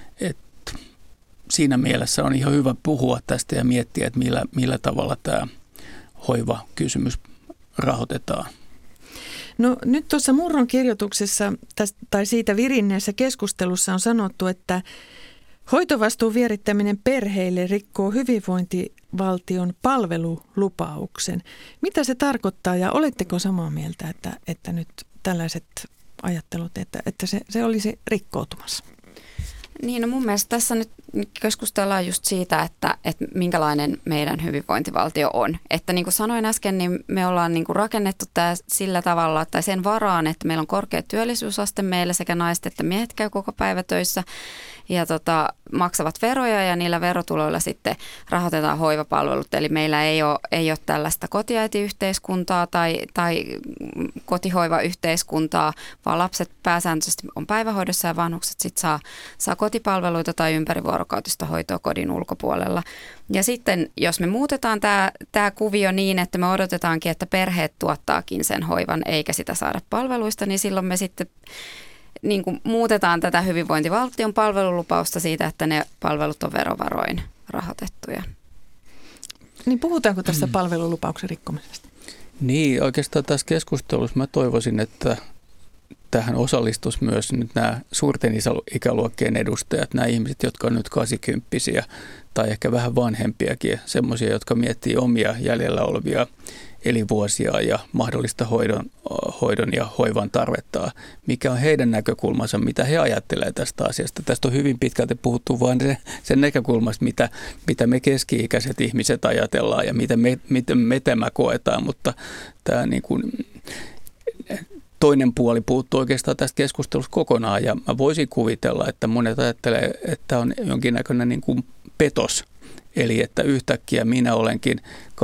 [SPEAKER 6] siinä mielessä on ihan hyvä puhua tästä ja miettiä, että millä tavalla tämä hoivakysymys rahoitetaan.
[SPEAKER 2] No nyt tuossa Murron kirjoituksessa tai siitä virinneessä keskustelussa on sanottu, että hoitovastuun vierittäminen perheille rikkoo hyvinvointivaltion palvelulupauksen. Mitä se tarkoittaa ja oletteko samaa mieltä, että nyt tällaiset ajattelut, että se olisi rikkoutumassa?
[SPEAKER 7] Niin, no mun mielestä tässä nyt keskustellaan just siitä, että minkälainen meidän hyvinvointivaltio on. Että niin kuin sanoin äsken, niin me ollaan niin kuin rakennettu tämä sillä tavalla, tai sen varaan, että meillä on korkea työllisyysaste meillä sekä naiset että miehet käy koko päivä töissä ja maksavat veroja ja niillä verotuloilla sitten rahoitetaan hoivapalvelut. Eli meillä ei ole tällaista kotiäitiyhteiskuntaa tai kotihoivayhteiskuntaa, vaan lapset pääsääntöisesti on päivähoidossa ja vanhukset sitten saa kotipalveluita tai ympärivuorokautista hoitoa kodin ulkopuolella. Ja sitten jos me muutetaan tämä kuvio niin, että me odotetaankin, että perheet tuottaakin sen hoivan eikä sitä saada palveluista, niin silloin me sitten niin kuin muutetaan tätä hyvinvointivaltion palvelulupausta siitä, että ne palvelut on verovaroin rahoitettuja.
[SPEAKER 2] Niin puhutaanko tässä palvelulupauksen rikkomisesta?
[SPEAKER 6] Niin, oikeastaan tässä keskustelussa mä toivoisin, että tähän osallistuisi myös nyt nämä suurten ikäluokkien edustajat, nämä ihmiset, jotka on nyt 80-vuotiaita tai ehkä vähän vanhempiakin, semmoisia, jotka miettii omia jäljellä olevia elinvuosia ja mahdollista hoidon ja hoivan tarvetta. Mikä on heidän näkökulmansa, mitä he ajattelee tästä asiasta. Tästä on hyvin pitkälti puhuttu vain sen näkökulmasta, mitä me keski-ikäiset ihmiset ajatellaan ja miten me tämä koetaan, mutta tämä niin kuin toinen puoli puuttuu oikeastaan tästä keskustelusta kokonaan ja mä voisin kuvitella, että monet ajattelee, että on jonkinnäköinen niin kuin petos. Eli että yhtäkkiä minä olenkin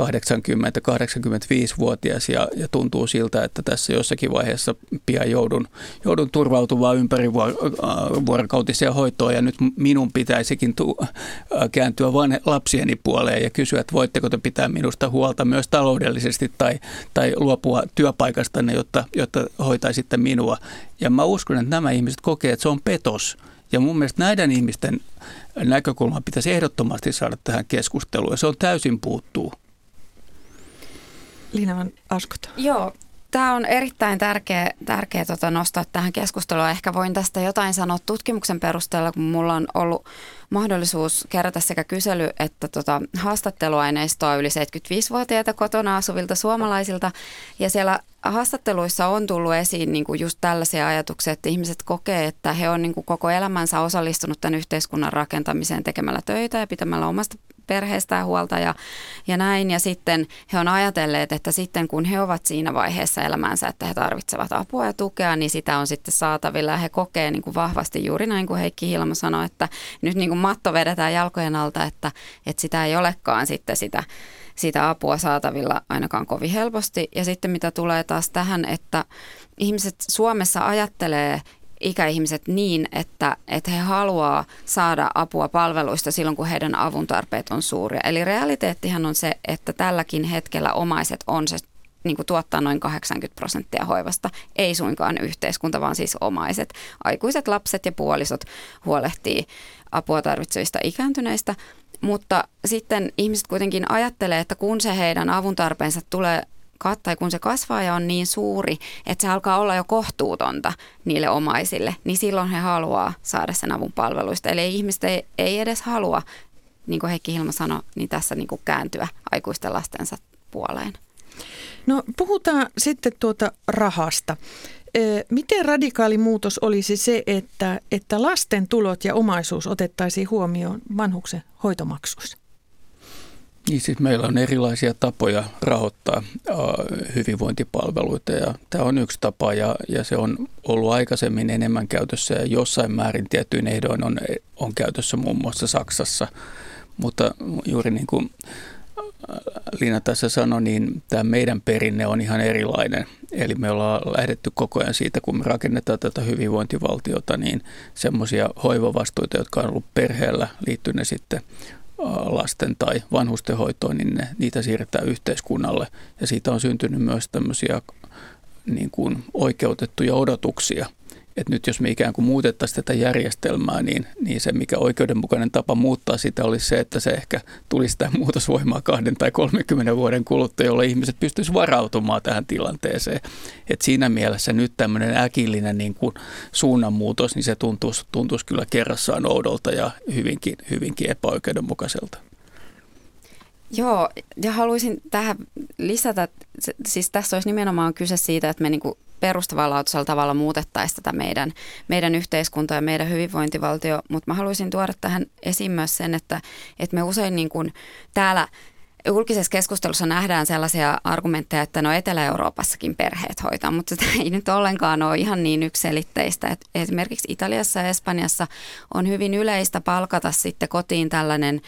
[SPEAKER 6] 80-85-vuotias ja tuntuu siltä, että tässä jossakin vaiheessa pian joudun turvautumaan ympärivuorokautiseen hoitoon ja nyt minun pitäisikin kääntyä vain lapsieni puoleen ja kysyä, että voitteko te pitää minusta huolta myös taloudellisesti tai luopua työpaikastanne, jotta hoitaisitte minua. Ja mä uskon, että nämä ihmiset kokee, että se on petos. Ja mun mielestä näiden ihmisten näkökulma pitäisi ehdottomasti saada tähän keskusteluun, ja se on täysin puuttuu.
[SPEAKER 2] Liina van Askot.
[SPEAKER 7] Joo, tämä on erittäin tärkeä nostaa tähän keskusteluun. Ehkä voin tästä jotain sanoa tutkimuksen perusteella, kun mulla on ollut mahdollisuus kerätä sekä kysely- että haastatteluaineistoa yli 75-vuotiaita kotona asuvilta suomalaisilta. Ja siellä haastatteluissa on tullut esiin niin kuin just tällaisia ajatuksia, että ihmiset kokee, että he on niin kuin koko elämänsä osallistunut tämän yhteiskunnan rakentamiseen tekemällä töitä ja pitämällä omasta perheestään huolta ja näin. Ja sitten he on ajatelleet, että sitten kun he ovat siinä vaiheessa elämänsä, että he tarvitsevat apua ja tukea, niin sitä on sitten saatavilla. Ja he kokee niin kuin vahvasti juuri näin kuin Heikki Hilma sanoi, että nyt niin kuin matto vedetään jalkojen alta, että sitä ei olekaan sitten sitä apua saatavilla ainakaan kovin helposti. Ja sitten mitä tulee taas tähän, että ihmiset Suomessa ajattelee, ikäihmiset niin, että he haluaa saada apua palveluista silloin, kun heidän avun tarpeet on suuria. Eli realiteettihan on se, että tälläkin hetkellä omaiset on se, niin kuin tuottaa noin 80% hoivasta. Ei suinkaan yhteiskunta, vaan siis omaiset. Aikuiset lapset ja puolisot huolehtii apua tarvitsevista ikääntyneistä. Mutta sitten ihmiset kuitenkin ajattelee, että kun se heidän avun tarpeensa tulee tai kun se kasvaa ja on niin suuri, että se alkaa olla jo kohtuutonta niille omaisille, niin silloin he haluaa saada sen avun palveluista. Eli ihmiset ei edes halua, niin kuin Heikki Hilma sanoi, niin tässä niin kuin kääntyä aikuisten lastensa puoleen.
[SPEAKER 2] No puhutaan sitten rahasta. Miten radikaali muutos olisi se, että lasten tulot ja omaisuus otettaisiin huomioon vanhuksen hoitomaksuissa?
[SPEAKER 6] Niin siis meillä on erilaisia tapoja rahoittaa hyvinvointipalveluita ja tämä on yksi tapa ja se on ollut aikaisemmin enemmän käytössä ja jossain määrin tietyin ehdoin on käytössä muun muassa Saksassa, mutta juuri niin kuin Liina tässä sanoi, niin tämä meidän perinne on ihan erilainen. Eli me ollaan lähdetty koko ajan siitä, kun me rakennetaan tätä hyvinvointivaltiota, niin semmoisia hoivavastuita, jotka on ollut perheellä, liittyy ne sitten lasten tai vanhusten hoitoon, niin niitä siirretään yhteiskunnalle. Ja siitä on syntynyt myös tämmöisiä niin kuin oikeutettuja odotuksia. Että nyt jos me ikään kuin muutettaisiin tätä järjestelmää, niin se mikä oikeudenmukainen tapa muuttaa sitä olisi se, että se ehkä tulisi tämä muutosvoimaa 2 tai 30 vuoden kuluttua, jolla ihmiset pystyisivät varautumaan tähän tilanteeseen. Että siinä mielessä nyt tämmöinen äkillinen niin kuin suunnanmuutos, niin se tuntuisi kyllä kerrassaan oudolta ja hyvinkin epäoikeudenmukaiselta.
[SPEAKER 7] Joo, ja haluaisin tähän lisätä, siis tässä olisi nimenomaan kyse siitä, että me niin kuin perustavanlaatuisella tavalla muutettaisiin tätä meidän yhteiskuntaa ja meidän hyvinvointivaltio, mutta mä haluaisin tuoda tähän esiin myös sen, että me usein niin kuin täällä julkisessa keskustelussa nähdään sellaisia argumentteja, että no Etelä-Euroopassakin perheet hoitaa, mutta se ei nyt ollenkaan ole ihan niin yksiselitteistä. Että esimerkiksi Italiassa ja Espanjassa on hyvin yleistä palkata sitten kotiin tällainen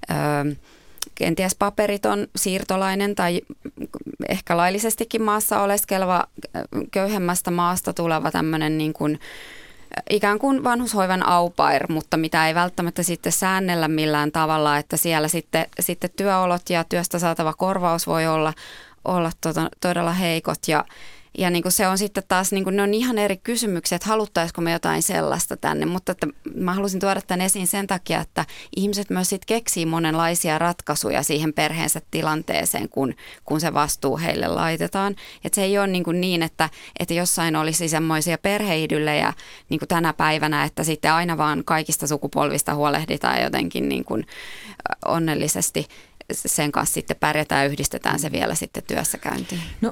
[SPEAKER 7] kenties paperiton siirtolainen tai ehkä laillisestikin maassa oleskeleva köyhemmästä maasta tuleva tämmöinen niin kuin ikään kuin vanhushoivan au pair, mutta mitä ei välttämättä sitten säännellä millään tavalla, että siellä sitten työolot ja työstä saatava korvaus voi olla todella heikot Ja niin kuin se on sitten taas, niin kuin ne on ihan eri kysymyksiä, että haluttaisiko me jotain sellaista tänne. Mutta että mä halusin tuoda tämän esiin sen takia, että ihmiset myös sit keksii monenlaisia ratkaisuja siihen perheensä tilanteeseen, kun se vastuu heille laitetaan. Että se ei ole niin, että jossain olisi semmoisia perheidyllejä niin kuin tänä päivänä, että sitten aina vaan kaikista sukupolvista huolehditaan jotenkin niin kuin onnellisesti. Sen kanssa sitten pärjätään ja yhdistetään se vielä sitten työssäkäyntiin.
[SPEAKER 2] No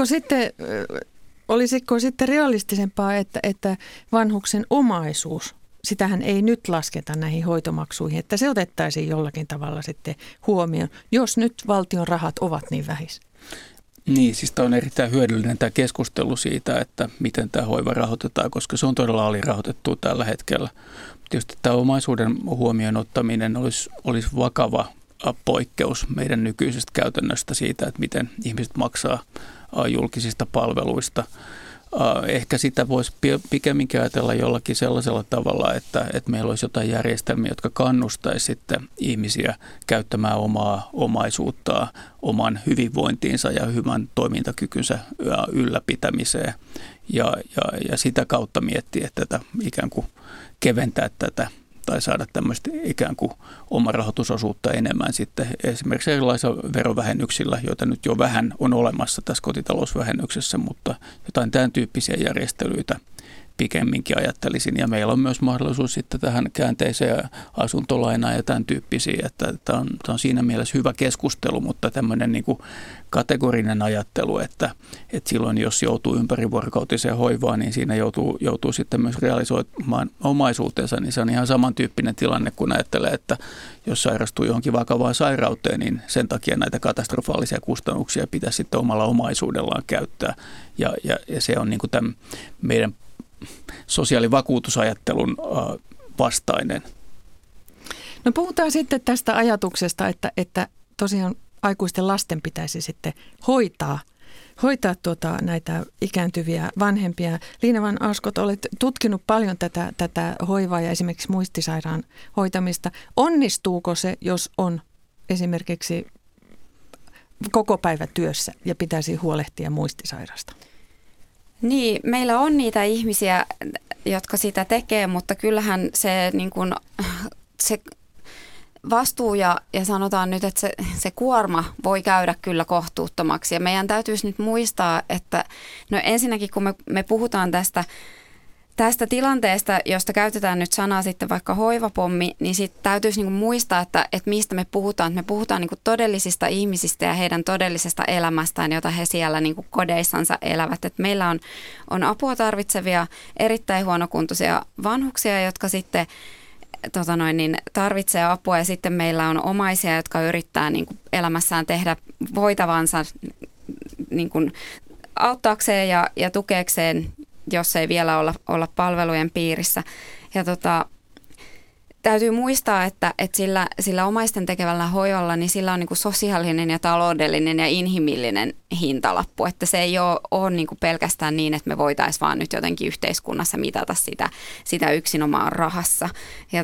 [SPEAKER 2] olisiko sitten realistisempaa, että vanhuksen omaisuus, sitähän ei nyt lasketa näihin hoitomaksuihin, että se otettaisiin jollakin tavalla sitten huomioon, jos nyt valtion rahat ovat niin vähissä?
[SPEAKER 6] Niin, siis tämä on erittäin hyödyllinen tämä keskustelu siitä, että miten tämä hoiva rahoitetaan, koska se on todella alirahoitettua tällä hetkellä. Tietysti tämä omaisuuden huomioon ottaminen olisi vakava poikkeus meidän nykyisestä käytännöstä siitä, että miten ihmiset maksaa julkisista palveluista. Ehkä sitä voisi pikemminkin ajatella jollakin sellaisella tavalla, että meillä olisi jotain järjestelmiä, jotka kannustaisi sitten ihmisiä käyttämään omaa omaisuuttaan oman hyvinvointiinsa ja hyvän toimintakykynsä ylläpitämiseen ja sitä kautta miettiä tätä ikään kuin keventää tätä tai saada tämmöistä ikään kuin omarahoitusosuutta enemmän sitten esimerkiksi erilaisilla verovähennyksillä, joita nyt jo vähän on olemassa tässä kotitalousvähennyksessä, mutta jotain tämän tyyppisiä järjestelyitä pikemminkin ajattelisin. Ja meillä on myös mahdollisuus sitten tähän käänteiseen asuntolainaan ja tämän tyyppisiin, että tämä on siinä mielessä hyvä keskustelu, mutta tämmöinen niin kuin kategorinen ajattelu, että silloin jos joutuu ympärivuorokautiseen hoivaan, niin siinä joutuu sitten myös realisoimaan omaisuutensa, niin se on ihan samantyyppinen tilanne, kun ajattelee, että jos sairastuu johonkin vakavaan sairauteen, niin sen takia näitä katastrofaalisia kustannuksia pitäisi sitten omalla omaisuudellaan käyttää. Ja se on niin kuin tämän meidän sosiaalivakuutusajattelun vastainen.
[SPEAKER 2] No puhutaan sitten tästä ajatuksesta, että tosiaan aikuisten lasten pitäisi sitten hoitaa näitä ikääntyviä vanhempia. Liina van Aaskot, olet tutkinut paljon tätä hoivaa ja esimerkiksi muistisairaan hoitamista. Onnistuuko se, jos on esimerkiksi koko päivä työssä ja pitäisi huolehtia muistisairasta?
[SPEAKER 7] Niin, meillä on niitä ihmisiä, jotka sitä tekee, mutta kyllähän se, niin kuin, se vastuu ja sanotaan nyt, että se kuorma voi käydä kyllä kohtuuttomaksi. Ja meidän täytyisi nyt muistaa, että no ensinnäkin kun me puhutaan tästä tilanteesta, josta käytetään nyt sanaa sitten vaikka hoivapommi, niin sitten täytyisi niinku muistaa, että mistä me puhutaan. Että me puhutaan niinku todellisista ihmisistä ja heidän todellisesta elämästään, jota he siellä niinku kodeissansa elävät. Et meillä on apua tarvitsevia, erittäin huonokuntoisia vanhuksia, jotka sitten tarvitsee apua, ja sitten meillä on omaisia, jotka yrittää niinku elämässään tehdä voitavansa niinku auttaakseen ja tukeakseen, jos ei vielä olla palvelujen piirissä. Ja täytyy muistaa, että sillä omaisten tekevällä hoivalla, niin sillä on niin kuin sosiaalinen ja taloudellinen ja inhimillinen hintalappu. Että se ei ole niin kuin pelkästään niin, että me voitaisiin vaan nyt jotenkin yhteiskunnassa mitata sitä yksinomaan rahassa. Ja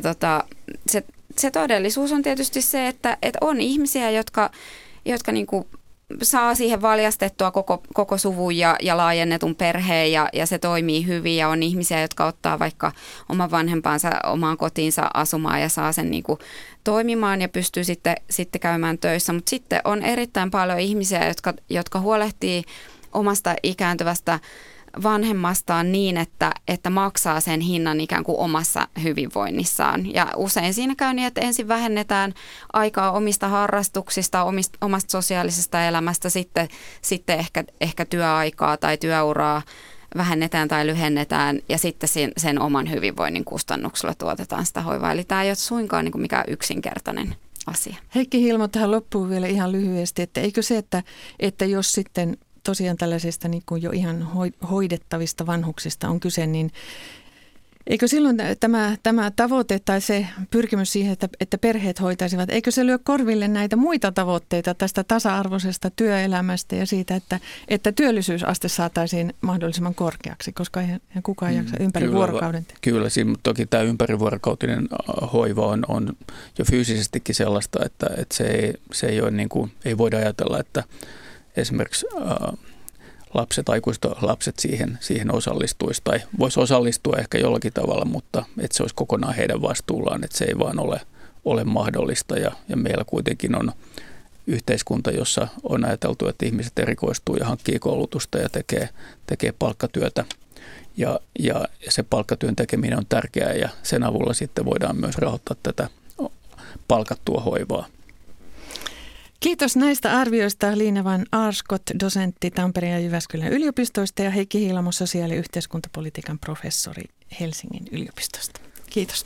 [SPEAKER 7] se todellisuus on tietysti se, että on ihmisiä, jotka niin kuin saa siihen valjastettua koko suvun ja laajennetun perheen ja se toimii hyvin, ja on ihmisiä, jotka ottaa vaikka oman vanhempansa omaan kotiinsa asumaan ja saa sen niin kuin toimimaan ja pystyy sitten käymään töissä. Mutta sitten on erittäin paljon ihmisiä, jotka huolehtii omasta ikääntyvästä vanhemmastaan niin, että maksaa sen hinnan ikään kuin omassa hyvinvoinnissaan. Ja usein siinä käy niin, että ensin vähennetään aikaa omista harrastuksista, omasta sosiaalisesta elämästä, sitten ehkä työaikaa tai työuraa vähennetään tai lyhennetään, ja sitten sen oman hyvinvoinnin kustannuksella tuotetaan sitä hoivaa. Eli tämä ei ole suinkaan niin kuin mikään yksinkertainen asia.
[SPEAKER 2] Heikki Hiilmo, tähän loppuun vielä ihan lyhyesti, että eikö se, että jos sitten tosiaan tällaisista niin kuin jo ihan hoidettavista vanhuksista on kyse, niin eikö silloin tämä tavoite tai se pyrkimys siihen, että perheet hoitaisivat, eikö se lyö korville näitä muita tavoitteita tästä tasa-arvoisesta työelämästä ja siitä, että työllisyysaste saataisiin mahdollisimman korkeaksi, koska eihän kukaan jaksa ympäri vuorokauden tehdä? Kyllä,
[SPEAKER 6] toki tämä ympärivuorokautinen hoiva on jo fyysisestikin sellaista, että se ei ole niin kuin, ei voida ajatella, että esimerkiksi lapset siihen osallistuisi tai voisi osallistua ehkä jollakin tavalla, mutta että se olisi kokonaan heidän vastuullaan, että se ei vaan ole mahdollista ja meillä kuitenkin on yhteiskunta, jossa on ajateltu, että ihmiset erikoistuu ja hankkii koulutusta ja tekee palkkatyötä ja se palkkatyön tekeminen on tärkeää ja sen avulla sitten voidaan myös rahoittaa tätä palkattua hoivaa.
[SPEAKER 2] Kiitos näistä arvioista Liina van Aarscott, dosentti Tampereen ja Jyväskylän yliopistoista ja Heikki Hiilamo, sosiaali- ja yhteiskuntapolitiikan professori Helsingin yliopistosta. Kiitos.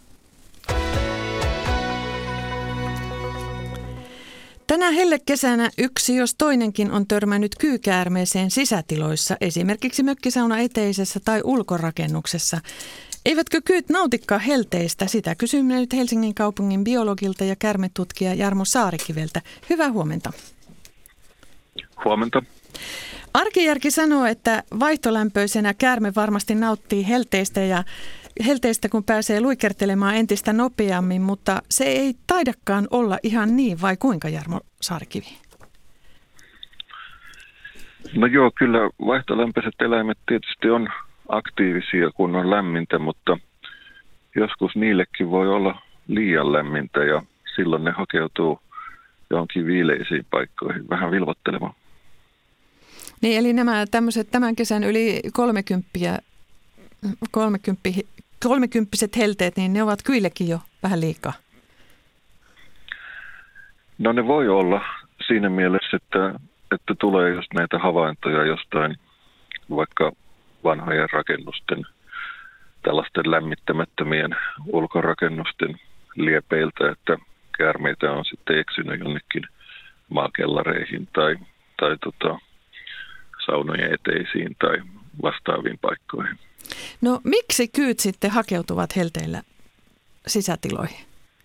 [SPEAKER 2] Tänä hellekesänä yksi jos toinenkin on törmännyt kyykäärmeeseen sisätiloissa, esimerkiksi mökkisauna eteisessä tai ulkorakennuksessa. Eivätkö kyyt nautikaan helteistä? Sitä kysymme nyt Helsingin kaupungin biologilta ja käärmetutkija Jarmo Saarikiveltä. Hyvää huomenta.
[SPEAKER 8] Huomenta.
[SPEAKER 2] Arkijärki sanoo, että vaihtolämpöisenä käärme varmasti nauttii helteistä, kun pääsee luikertelemaan entistä nopeammin, mutta se ei taidakaan olla ihan niin, vai kuinka, Jarmo Saarikivi?
[SPEAKER 8] No joo, kyllä vaihtolämpöiset eläimet tietysti on aktiivisia, kun on lämmintä, mutta joskus niillekin voi olla liian lämmintä ja silloin ne hakeutuu johonkin viileisiin paikkoihin vähän vilvottelemaan.
[SPEAKER 2] Niin, eli nämä tämmöiset tämän kesän yli 30-kymppiset helteet, niin ne ovat kyillekin jo vähän liikaa. No
[SPEAKER 8] ne voi olla siinä mielessä, että tulee just näitä havaintoja jostain vaikka vanhojen rakennusten, tällaisten lämmittämättömien ulkorakennusten liepeiltä, että käärmeitä on sitten eksynyt jonnekin maakellareihin tai saunojen eteisiin tai vastaaviin paikkoihin.
[SPEAKER 2] No miksi kyyt sitten hakeutuvat helteillä sisätiloihin?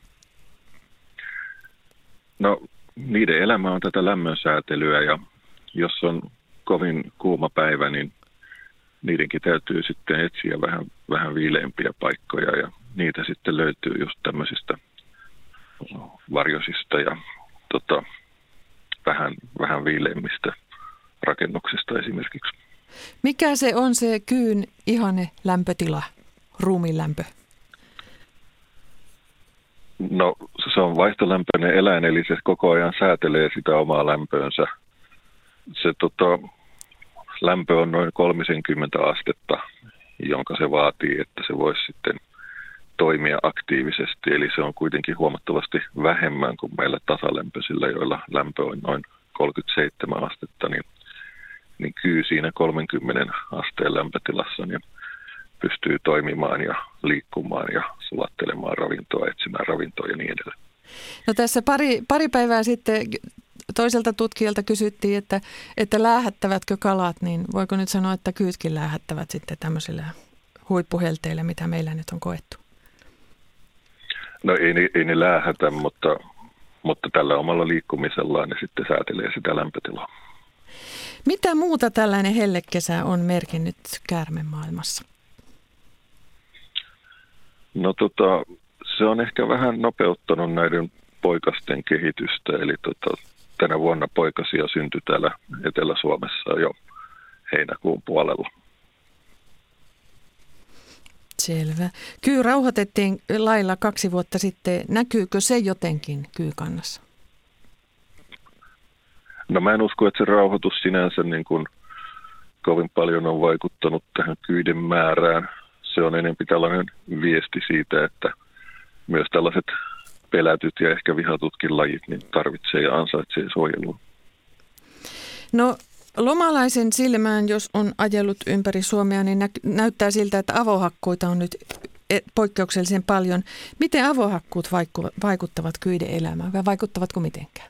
[SPEAKER 8] No niiden elämä on tätä lämmönsäätelyä ja jos on kovin kuuma päivä, niin niidenkin täytyy sitten etsiä vähän viileämpiä paikkoja ja niitä sitten löytyy just tämmöisistä varjosista ja vähän viileämmistä rakennuksista esimerkiksi.
[SPEAKER 2] Mikä se on se kyyn ihane lämpötila, ruumiin lämpö?
[SPEAKER 8] No se on vaihtolämpöinen eläin, eli se koko ajan säätelee sitä omaa lämpöönsä. Se lämpö on noin 30 astetta, jonka se vaatii, että se voisi sitten toimia aktiivisesti. Eli se on kuitenkin huomattavasti vähemmän kuin meillä tasalämpöisillä, joilla lämpö on noin 37 astetta, niin kyy siinä 30 asteen lämpötilassa niin pystyy toimimaan ja liikkumaan ja sulattelemaan ravintoa, etsimään ravintoa ja niin edelleen.
[SPEAKER 2] No tässä pari päivää sitten toiselta tutkijalta kysyttiin, että läähättävätkö kalat, niin voiko nyt sanoa, että kyytkin läähättävät sitten tämmöisillä huippuhelteillä, mitä meillä nyt on koettu?
[SPEAKER 8] No ei ne läähätä, mutta tällä omalla liikkumisellaan ne sitten säätelee sitä lämpötilaa.
[SPEAKER 2] Mitä muuta tällainen hellekesä on merkinnyt käärmemaailmassa?
[SPEAKER 8] No se on ehkä vähän nopeuttanut näiden poikasten kehitystä, eli tänä vuonna poikasia syntyi täällä Etelä-Suomessa jo heinäkuun puolella.
[SPEAKER 2] Selvä. Kyy rauhoitettiin lailla 2 vuotta sitten. Näkyykö se jotenkin kyykannassa?
[SPEAKER 8] No mä en usko, että se rauhoitus sinänsä niin kuin kovin paljon on vaikuttanut tähän kyiden määrään. Se on enemmän tällainen viesti siitä, että myös tällaiset pelätyt ja ehkä vihatutkin lajit niin tarvitsee ja ansaitsee suojelua.
[SPEAKER 2] No lomalaisen silmään, jos on ajellut ympäri Suomea, niin näyttää siltä, että avohakkuita on nyt poikkeuksellisen paljon. Miten avohakkuut vaikuttavat kyiden elämään vai vaikuttavatko mitenkään?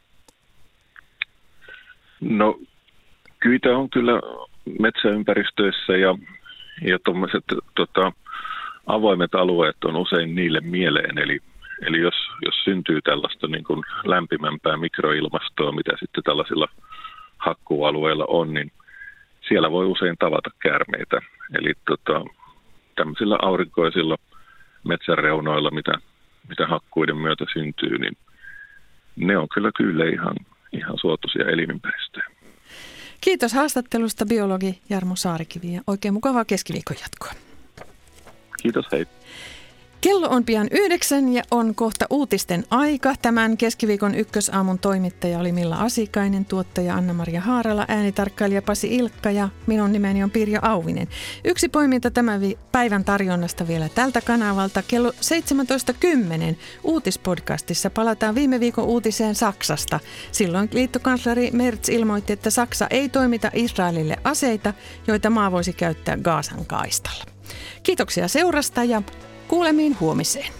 [SPEAKER 8] No kyitä on kyllä metsäympäristöissä ja tuommoiset avoimet alueet on usein niille mieleen. Eli jos syntyy tällaista niin kuin lämpimämpää mikroilmastoa, mitä sitten tällaisilla hakkuualueilla on, niin siellä voi usein tavata käärmeitä. Eli tämmöisillä aurinkoisilla metsänreunoilla, mitä hakkuiden myötä syntyy, niin ne on kyllä ihan suotuisia elinympäristöjä.
[SPEAKER 2] Kiitos haastattelusta biologi Jarmo Saarikivi ja oikein mukavaa keskiviikon jatkoa.
[SPEAKER 8] Kiitos, hei.
[SPEAKER 2] Kello on pian 9 ja on kohta uutisten aika. Tämän keskiviikon Ykkösaamun toimittaja oli Milla Asikainen, tuottaja Anna-Maria Haarala, äänitarkkailija Pasi Ilkka ja minun nimeni on Pirjo Auvinen. Yksi poiminta tämän päivän tarjonnasta vielä tältä kanavalta. Kello 17.10 uutispodcastissa palataan viime viikon uutiseen Saksasta. Silloin liittokansleri Merz ilmoitti, että Saksa ei toimita Israelille aseita, joita maa voisi käyttää Gazan kaistalla. Kiitoksia seurasta ja kuulemiin huomiseen.